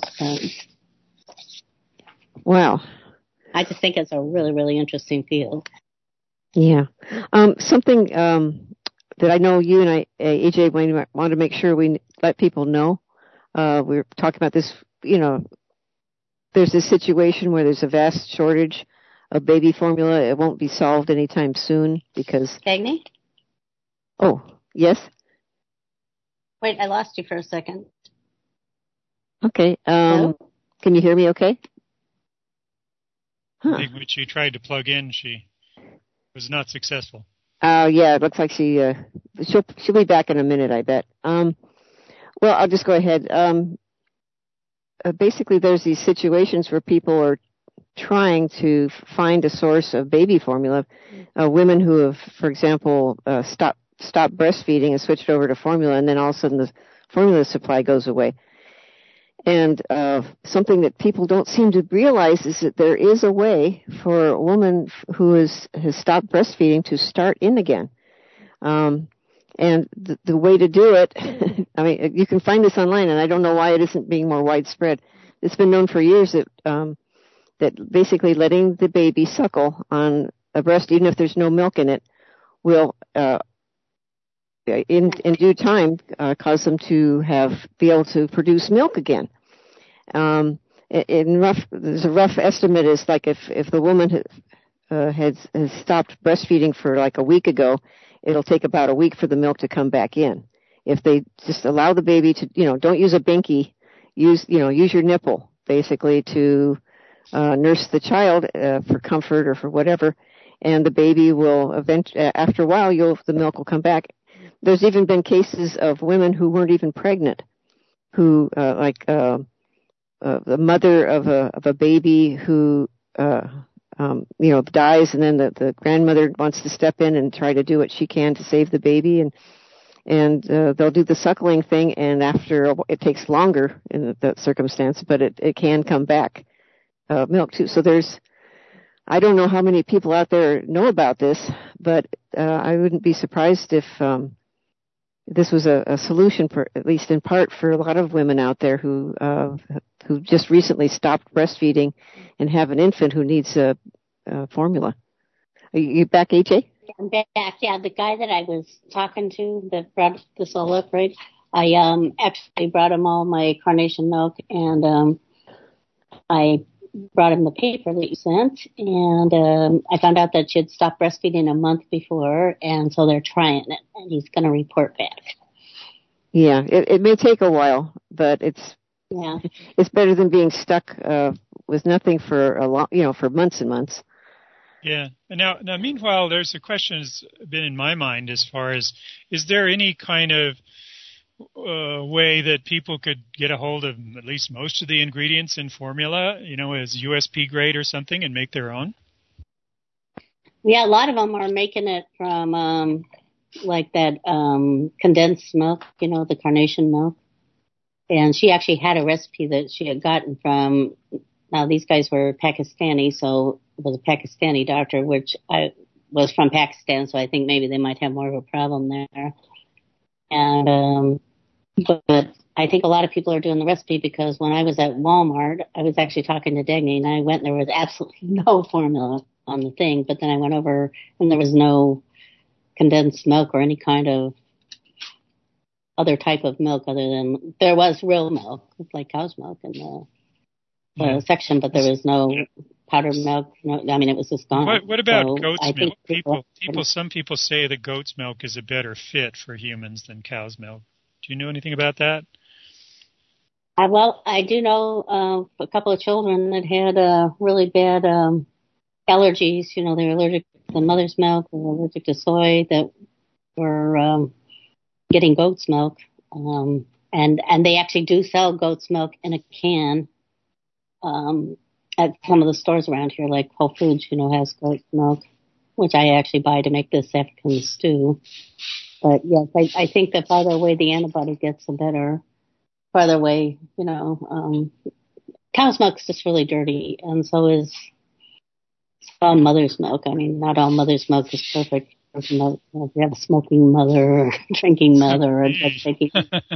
Wow. I just think it's a really, really interesting field. Yeah. Something that I know you and AJ, want to make sure we let people know. We were talking about this, there's this situation where there's a vast shortage of baby formula. It won't be solved anytime soon because... Cagney? Oh, yes? Wait, I lost you for a second. Okay. Can you hear me okay? I think when she tried to plug in, she was not successful. Yeah, it looks like she'll be back in a minute, I bet. Well, I'll just go ahead. Basically, there's these situations where people are trying to find a source of baby formula. Women who have, for example, stopped breastfeeding and switched over to formula, and then all of a sudden the formula supply goes away. And something that people don't seem to realize is that there is a way for a woman who has stopped breastfeeding to start in again. And the way to do it, I mean, you can find this online, and I don't know why it isn't being more widespread. It's been known for years that basically letting the baby suckle on a breast, even if there's no milk in it, will in due time cause them to be able to produce milk again. There's a rough estimate is like if the woman has stopped breastfeeding for like a week ago, it'll take about a week for the milk to come back in. If they just allow the baby to, don't use a binky, use your nipple basically to nurse the child for comfort or for whatever, and the baby will after a while the milk will come back. There's even been cases of women who weren't even pregnant, who the mother of a baby who dies, and then the grandmother wants to step in and try to do what she can to save the baby, and they'll do the suckling thing, and after it takes longer in that circumstance, but it can come back milk too. So I don't know how many people out there know about this, but I wouldn't be surprised if this was a solution, for at least in part, for a lot of women out there who just recently stopped breastfeeding and have an infant who needs a formula. Are you back, AJ? I'm back. Yeah, the guy that I was talking to that brought this all up, right? I actually brought him all my carnation milk, and I brought him the paper that you sent, and I found out that she had stopped breastfeeding a month before, and so they're trying it, and he's going to report back. Yeah, it may take a while, but it's better than being stuck with nothing for for months and months. Yeah. And now, meanwhile, there's a question that's been in my mind as far as, is there any kind of way that people could get a hold of at least most of the ingredients in formula, as USP grade or something, and make their own? Yeah, a lot of them are making it from like that condensed milk, the carnation milk. And she actually had a recipe that she had gotten from, now these guys were Pakistani, so it was a Pakistani doctor, which I was from Pakistan, so I think maybe they might have more of a problem there. And but I think a lot of people are doing the recipe, because when I was at Walmart, I was actually talking to Dagny, and I went and there was absolutely no formula on the thing, but then I went over and there was no condensed milk or any kind of other type of milk other than, there was real milk, like cow's milk in the section, but there was no powdered milk. No, I mean, it was just gone. What about goat's milk? Some people say that goat's milk is a better fit for humans than cow's milk. Do you know anything about that? Well, I do know a couple of children that had really bad allergies. They were allergic to the mother's milk, or allergic to soy, that were getting goat's milk. And they actually do sell goat's milk in a can at some of the stores around here, like Whole Foods, has goat's milk, which I actually buy to make this African stew. But yes, I think the farther away the antibody gets, the better. Farther away, cow's milk is just really dirty, and so is all mother's milk. I mean, not all mother's milk is perfect. If you have a smoking mother, or drinking mother, or drinking.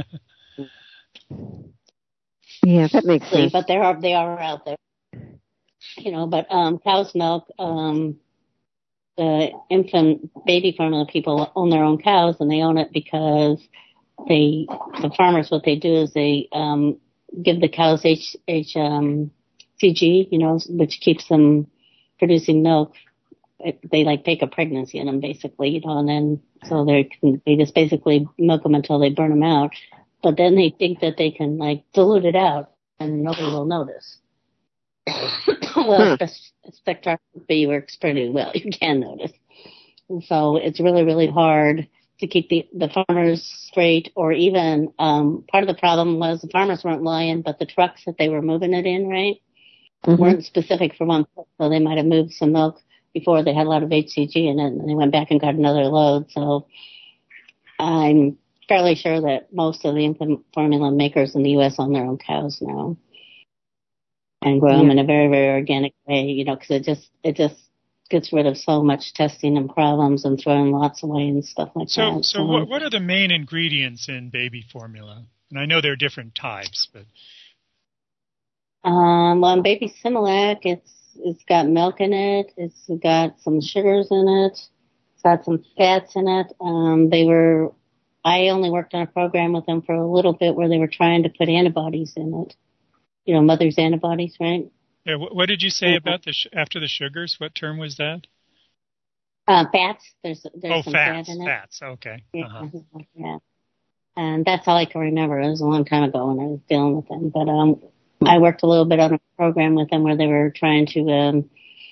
Yeah, that makes sense. But they are out there. But cow's milk, the infant baby formula people own their own cows, and they own it because the farmers, what they do is they give the cows HCG, which keeps them producing milk. They take a pregnancy in them, basically, and then so they just basically milk them until they burn them out. But then they think that they can dilute it out, and nobody will notice. Well, spectroscopy works pretty well. You can notice. So it's really, really hard to keep the farmers straight, or even part of the problem was the farmers weren't lying, but the trucks that they were moving it in, right, weren't specific for one place. So they might have moved some milk before they had a lot of HCG in it, and they went back and got another load. So I'm fairly sure that most of the infant formula makers in the U.S. own their own cows now and grow them in a very, very organic way, because it just gets rid of so much testing and problems and throwing lots away and stuff like that. So what are the main ingredients in baby formula? And I know there are different types, but well, in baby Similac, it's got milk in it. It's got some sugars in it. It's got some fats in it. I only worked on a program with them for a little bit where they were trying to put antibodies in it. Mother's antibodies, right? Yeah, what did you say about after the sugars? What term was that? Fats. There's some fats, fat in it. Fats, okay. Yeah, yeah. And that's all I can remember. It was a long time ago when I was dealing with them. But I worked a little bit on a program with them where they were trying to,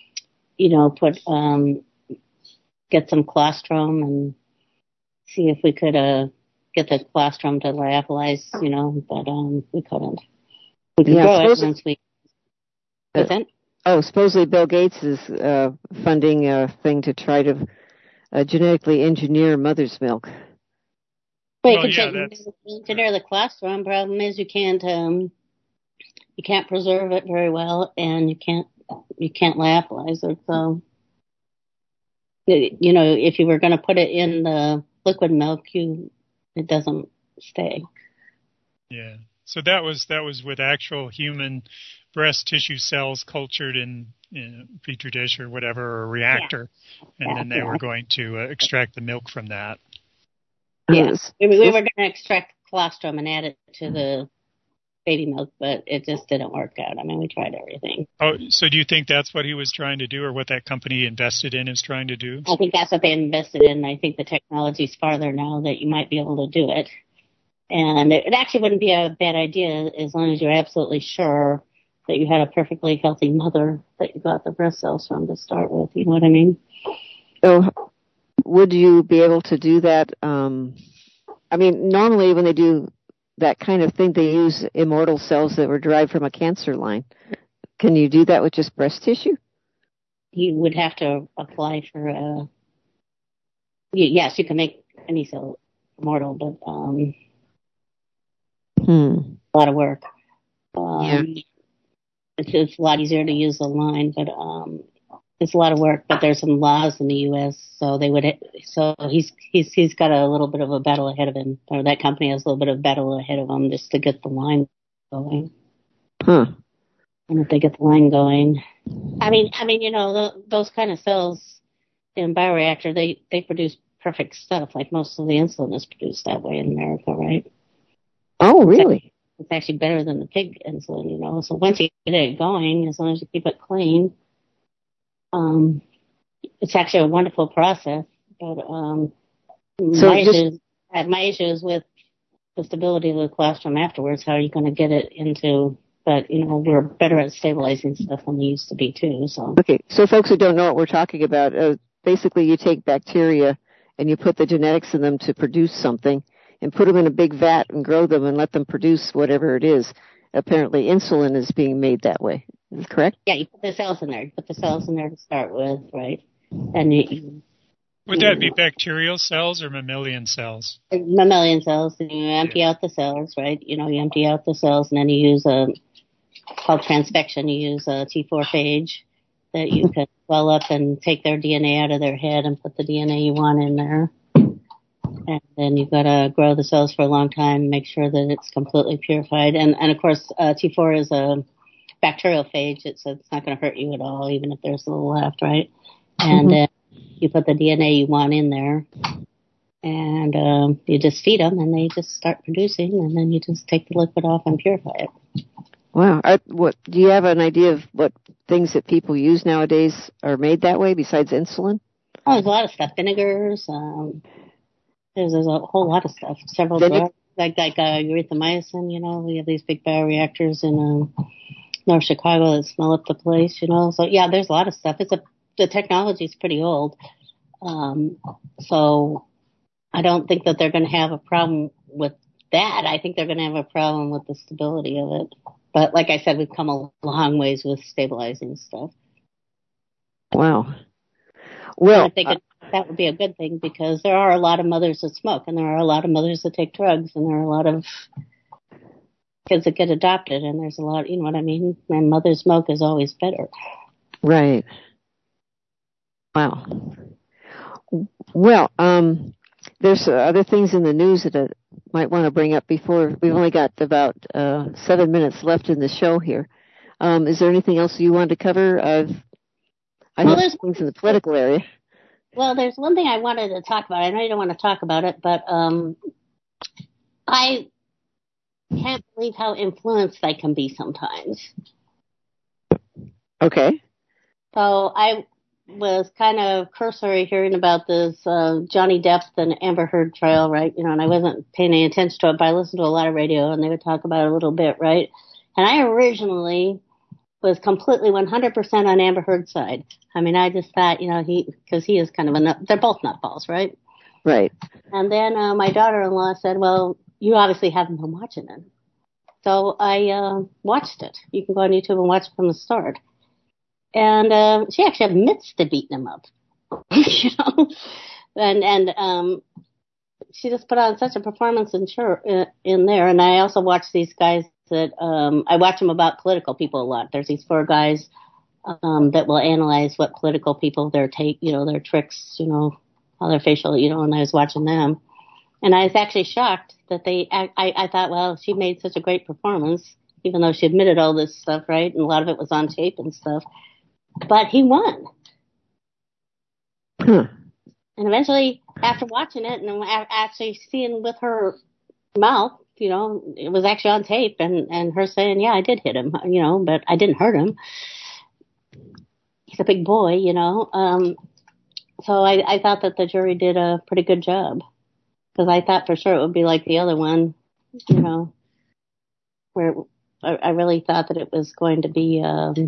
get some colostrum and see if we could get the colostrum to lyophilize, but we couldn't. We could grow it once we... supposedly Bill Gates is funding a thing to try to genetically engineer mother's milk. Well, you can engineer the colostrum. Problem is you can't preserve it very well, and you can't lyophilize it. So, if you were going to put it in the liquid milk, it doesn't stay. Yeah. So that was with actual human breast tissue cells cultured in a petri dish or whatever, or a reactor, and then they were going to extract the milk from that. Yes, we were going to extract colostrum and add it to the baby milk, but it just didn't work out. I mean, we tried everything. Oh, so do you think that's what he was trying to do, or what that company invested in is trying to do? I think that's what they invested in. I think the technology's farther now that you might be able to do it. And it actually wouldn't be a bad idea as long as you're absolutely sure that you had a perfectly healthy mother that you got the breast cells from to start with. You know what I mean? So would you be able to do that? Normally when they do that kind of thing, they use immortal cells that were derived from a cancer line. Can you do that with just breast tissue? You would have to apply for yes, you can make any cell immortal, but a lot of work. It's a lot easier to use the line, but it's a lot of work. But there's some laws in the U.S., so he's got a little bit of a battle ahead of him, or that company has a little bit of battle ahead of them just to get the line going. And if they get the line going, those kind of cells in bioreactor, they produce perfect stuff. Like most of the insulin is produced that way in America, right? Oh, really? It's actually better than the pig insulin, So once you get it going, as long as you keep it clean, it's actually a wonderful process. But my issue is with the stability of the colostrum afterwards. How are you going to get it into? But we're better at stabilizing stuff than we used to be too. So okay, so folks who don't know what we're talking about, basically you take bacteria and you put the genetics in them to produce something, and put them in a big vat and grow them and let them produce whatever it is. Apparently insulin is being made that way. Is that correct? Yeah, you put the cells in there. You put the cells in there to start with, right? And would that be bacterial cells or mammalian cells? Mammalian cells. And you empty out the cells, right? You empty out the cells, and then you use called transfection. You use a T4 phage that you can swell up and take their DNA out of their head and put the DNA you want in there. And then you've got to grow the cells for a long time, make sure that it's completely purified. And of course, T4 is a bacterial phage, so it's not going to hurt you at all, even if there's a little left, right? And then you put the DNA you want in there, and you just feed them, and they just start producing, and then you just take the liquid off and purify it. Wow. Do you have an idea of what things that people use nowadays are made that way besides insulin? Oh, there's a lot of stuff. Vinegars, there's a whole lot of stuff. Several drugs, like erythromycin, we have these big bioreactors in North Chicago that smell up the place, So, yeah, there's a lot of stuff. The technology's pretty old. So I don't think that they're going to have a problem with that. I think they're going to have a problem with the stability of it. But like I said, we've come a long ways with stabilizing stuff. Wow. Well, I think that would be a good thing, because there are a lot of mothers that smoke, and there are a lot of mothers that take drugs, and there are a lot of kids that get adopted, and there's a lot, you know what I mean? And mother's milk is always better. Right. Wow. Well, there's other things in the news that I might want to bring up before. We've only got about 7 minutes left in the show here. Is there anything else you wanted to cover? I know there's things in the political area. Well, there's one thing I wanted to talk about. I know you don't want to talk about it, but I can't believe how influenced I can be sometimes. Okay. So I was kind of cursory hearing about this Johnny Depp and Amber Heard trial, right? You know, and I wasn't paying any attention to it, but I listened to a lot of radio, and they would talk about it a little bit, right? And I originally was completely 100% on Amber Heard's side. I mean, I just thought, you know, because he is kind of they're both nutballs, right? Right. And then my daughter-in-law said, well, you obviously haven't been watching it. So I watched it. You can go on YouTube and watch it from the start. And she actually admits to beating him up, you know, and she just put on such a performance in there. And I also watch these guys that I watch them about political people a lot. There's these 4 guys that will analyze what political people their tricks, you know, how their facial, you know. And I was watching them, and I was actually shocked that I thought, well, she made such a great performance, even though she admitted all this stuff, right? And a lot of it was on tape and stuff. But he won. And eventually, after watching it and actually seeing with her mouth, you know, it was actually on tape, and her saying, yeah, I did hit him, you know, but I didn't hurt him. He's a big boy, you know. So I thought that the jury did a pretty good job, because I thought for sure it would be like the other one, you know, where I really thought that it was going to be,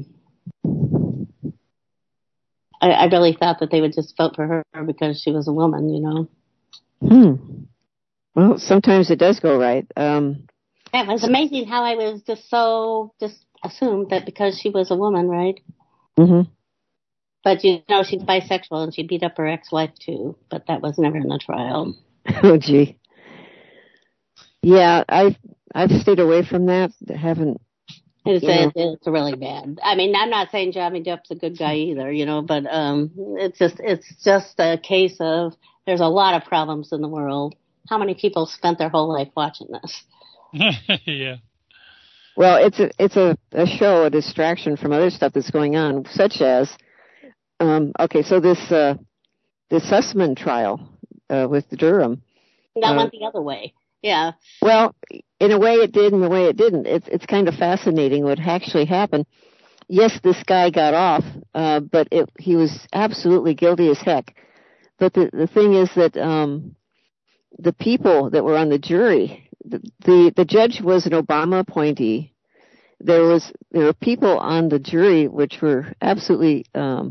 I really thought that they would just vote for her because she was a woman, you know. Well, sometimes it does go right. It was amazing how I was just assumed that because she was a woman, right? Mm-hmm. But, you know, she's bisexual, and she beat up her ex-wife, too. But that was never in the trial. Oh, gee. Yeah, I've stayed away from that. Haven't. It's really bad. I mean, I'm not saying Johnny Depp's a good guy either, you know, but it's just a case of there's a lot of problems in the world. How many people spent their whole life watching this? Yeah. Well, it's a show, a distraction from other stuff that's going on, such as so this Sussman trial with Durham. That went the other way. Yeah. Well, in a way it did, in a way it didn't. It's kind of fascinating what actually happened. Yes, this guy got off, but he was absolutely guilty as heck. But the thing is that the people that were on the jury, the judge was an Obama appointee. There were people on the jury which were absolutely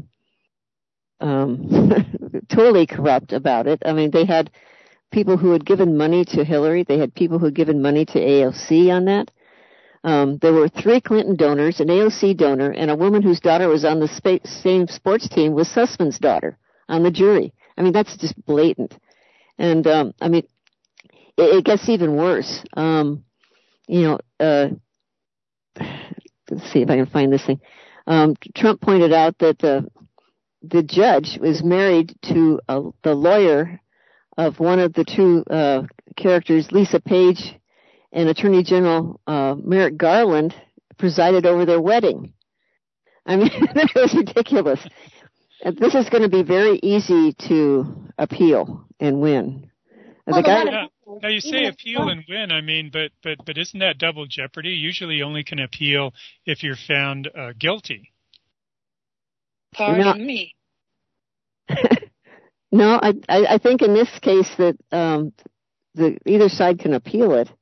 totally corrupt about it. I mean, they had people who had given money to Hillary. They had people who had given money to AOC on that. There were 3 Clinton donors, an AOC donor, and a woman whose daughter was on the same sports team was Sussman's daughter on the jury. I mean, that's just blatant. And, I mean, it gets even worse. Let's see if I can find this thing. Trump pointed out that the judge was married to the lawyer of one of the 2 characters, Lisa Page, and Attorney General Merrick Garland presided over their wedding. I mean, that was ridiculous. This is going to be very easy to appeal and win. Now you say appeal and win. I mean, but isn't that double jeopardy? Usually, you only can appeal if you're found guilty. Pardon me. No, I think in this case that either side can appeal it.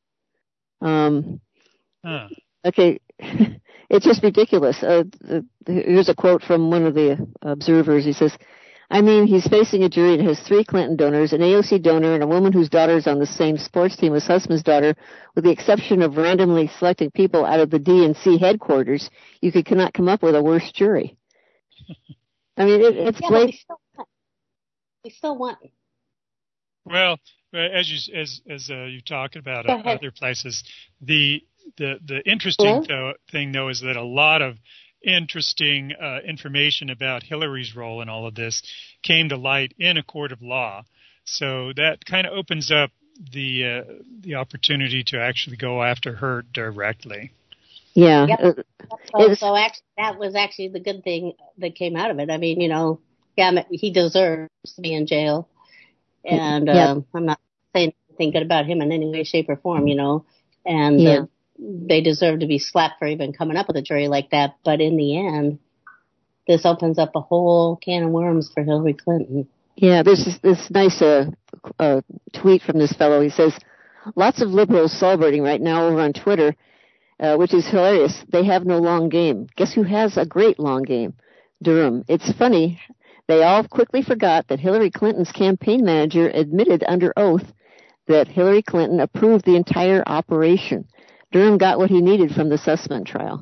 Okay, it's just ridiculous. Here's a quote from one of the observers. He says, I mean, he's facing a jury that has 3 Clinton donors, an AOC donor, and a woman whose daughter is on the same sports team as Sussman's daughter. With the exception of randomly selecting people out of the DNC headquarters, you cannot come up with a worse jury. I mean, it's great. We still want. Well, as you talk about other places, the interesting thing though is that a lot of interesting information about Hillary's role in all of this came to light in a court of law. So that kind of opens up the opportunity to actually go after her directly. Yeah. Yep. So actually, that was actually the good thing that came out of it. I mean, he deserves to be in jail. And I'm not saying anything good about him in any way, shape, or form, And they deserve to be slapped for even coming up with a jury like that. But in the end, this opens up a whole can of worms for Hillary Clinton. Yeah, there's this nice tweet from this fellow. He says, lots of liberals celebrating right now over on Twitter, which is hilarious. They have no long game. Guess who has a great long game? Durham. It's funny. They all quickly forgot that Hillary Clinton's campaign manager admitted under oath that Hillary Clinton approved the entire operation. Durham got what he needed from the Sussman trial.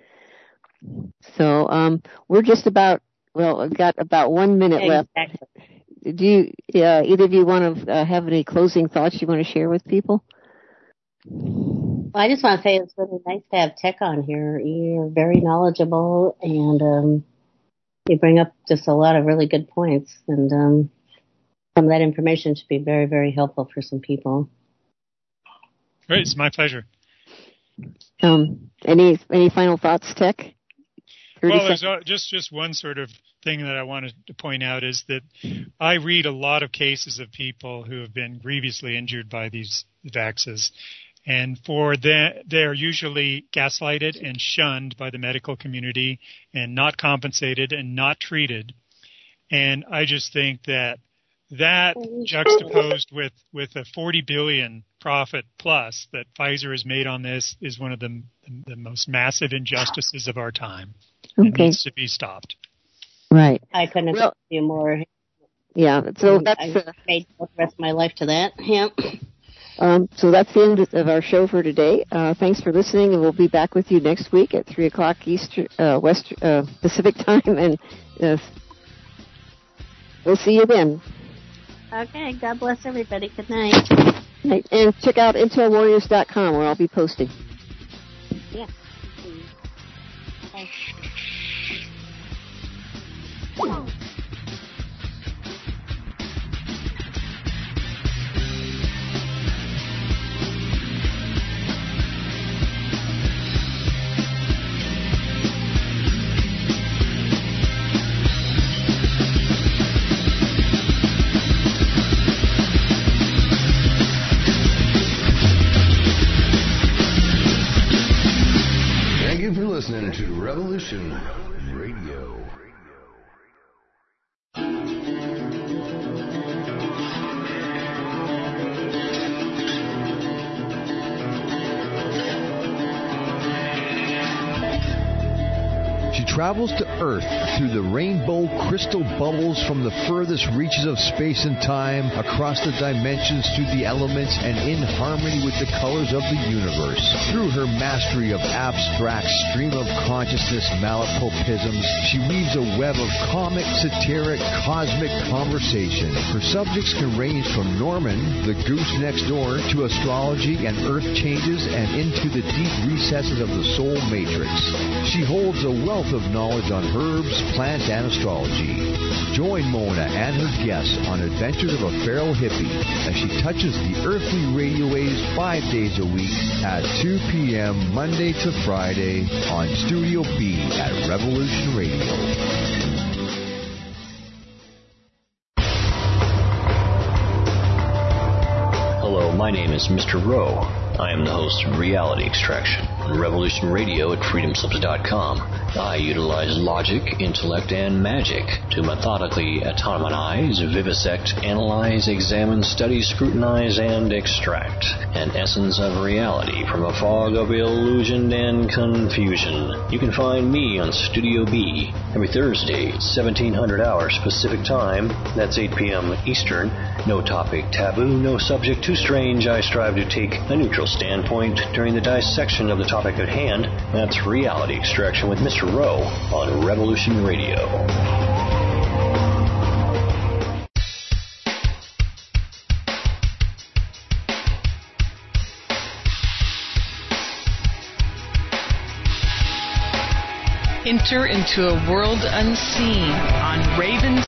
So we're just about, we've got about 1 minute left. Do you, either of you want to have any closing thoughts you want to share with people? Well, I just want to say it's really nice to have Tech on here. You're very knowledgeable, and you bring up just a lot of really good points. And some of that information should be very, very helpful for some people. Great, it's my pleasure. Any final thoughts, Tech? Well, there's just one sort of thing that I wanted to point out is that I read a lot of cases of people who have been grievously injured by these vaxes, and they're usually gaslighted and shunned by the medical community and not compensated and not treated. And I just think that juxtaposed with a $40 billion profit plus that Pfizer has made on this is one of the most massive injustices of our time. Okay. It needs to be stopped. Right. I couldn't agree with you more. Yeah. So that's I made the rest of my life to that. Yeah. So that's the end of our show for today. Thanks for listening, and we'll be back with you next week at 3:00 Eastern, Pacific time, and we'll see you then. Okay. God bless everybody. Good night. And check out intelwarriors.com, where I'll be posting. Yeah. Okay. Thank you for listening to Revolution Radio. She travels to Earth through the rainbow crystal bubbles from the furthest reaches of space and time, across the dimensions, through the elements, and in harmony with the colors of the universe. Through her mastery of abstract stream of consciousness malapropisms, she weaves a web of comic, satiric, cosmic conversation. Her subjects can range from Norman, the goose next door, to astrology and earth changes, and into the deep recesses of the soul matrix. She holds a wealth of knowledge on herbs, plants, and astrology. Join Mona and her guests on adventures of a feral hippie as she touches the earthly radio waves 5 days a week at 2 p.m. Monday to Friday on Studio B at Revolution Radio. Hello, my name is Mr. Rowe. I am the host of Reality Extraction, Revolution Radio at freedomslips.com. I utilize logic, intellect, and magic to methodically atomize, vivisect, analyze, examine, study, scrutinize, and extract an essence of reality from a fog of illusion and confusion. You can find me on Studio B every Thursday at 1700 hours Pacific Time. That's 8 p.m. Eastern. No topic taboo, no subject too strange. I strive to take a neutral standpoint during the dissection of the topic at hand. That's Reality Extraction with Mr. Rowe on Revolution Radio. Enter into a world unseen on Raven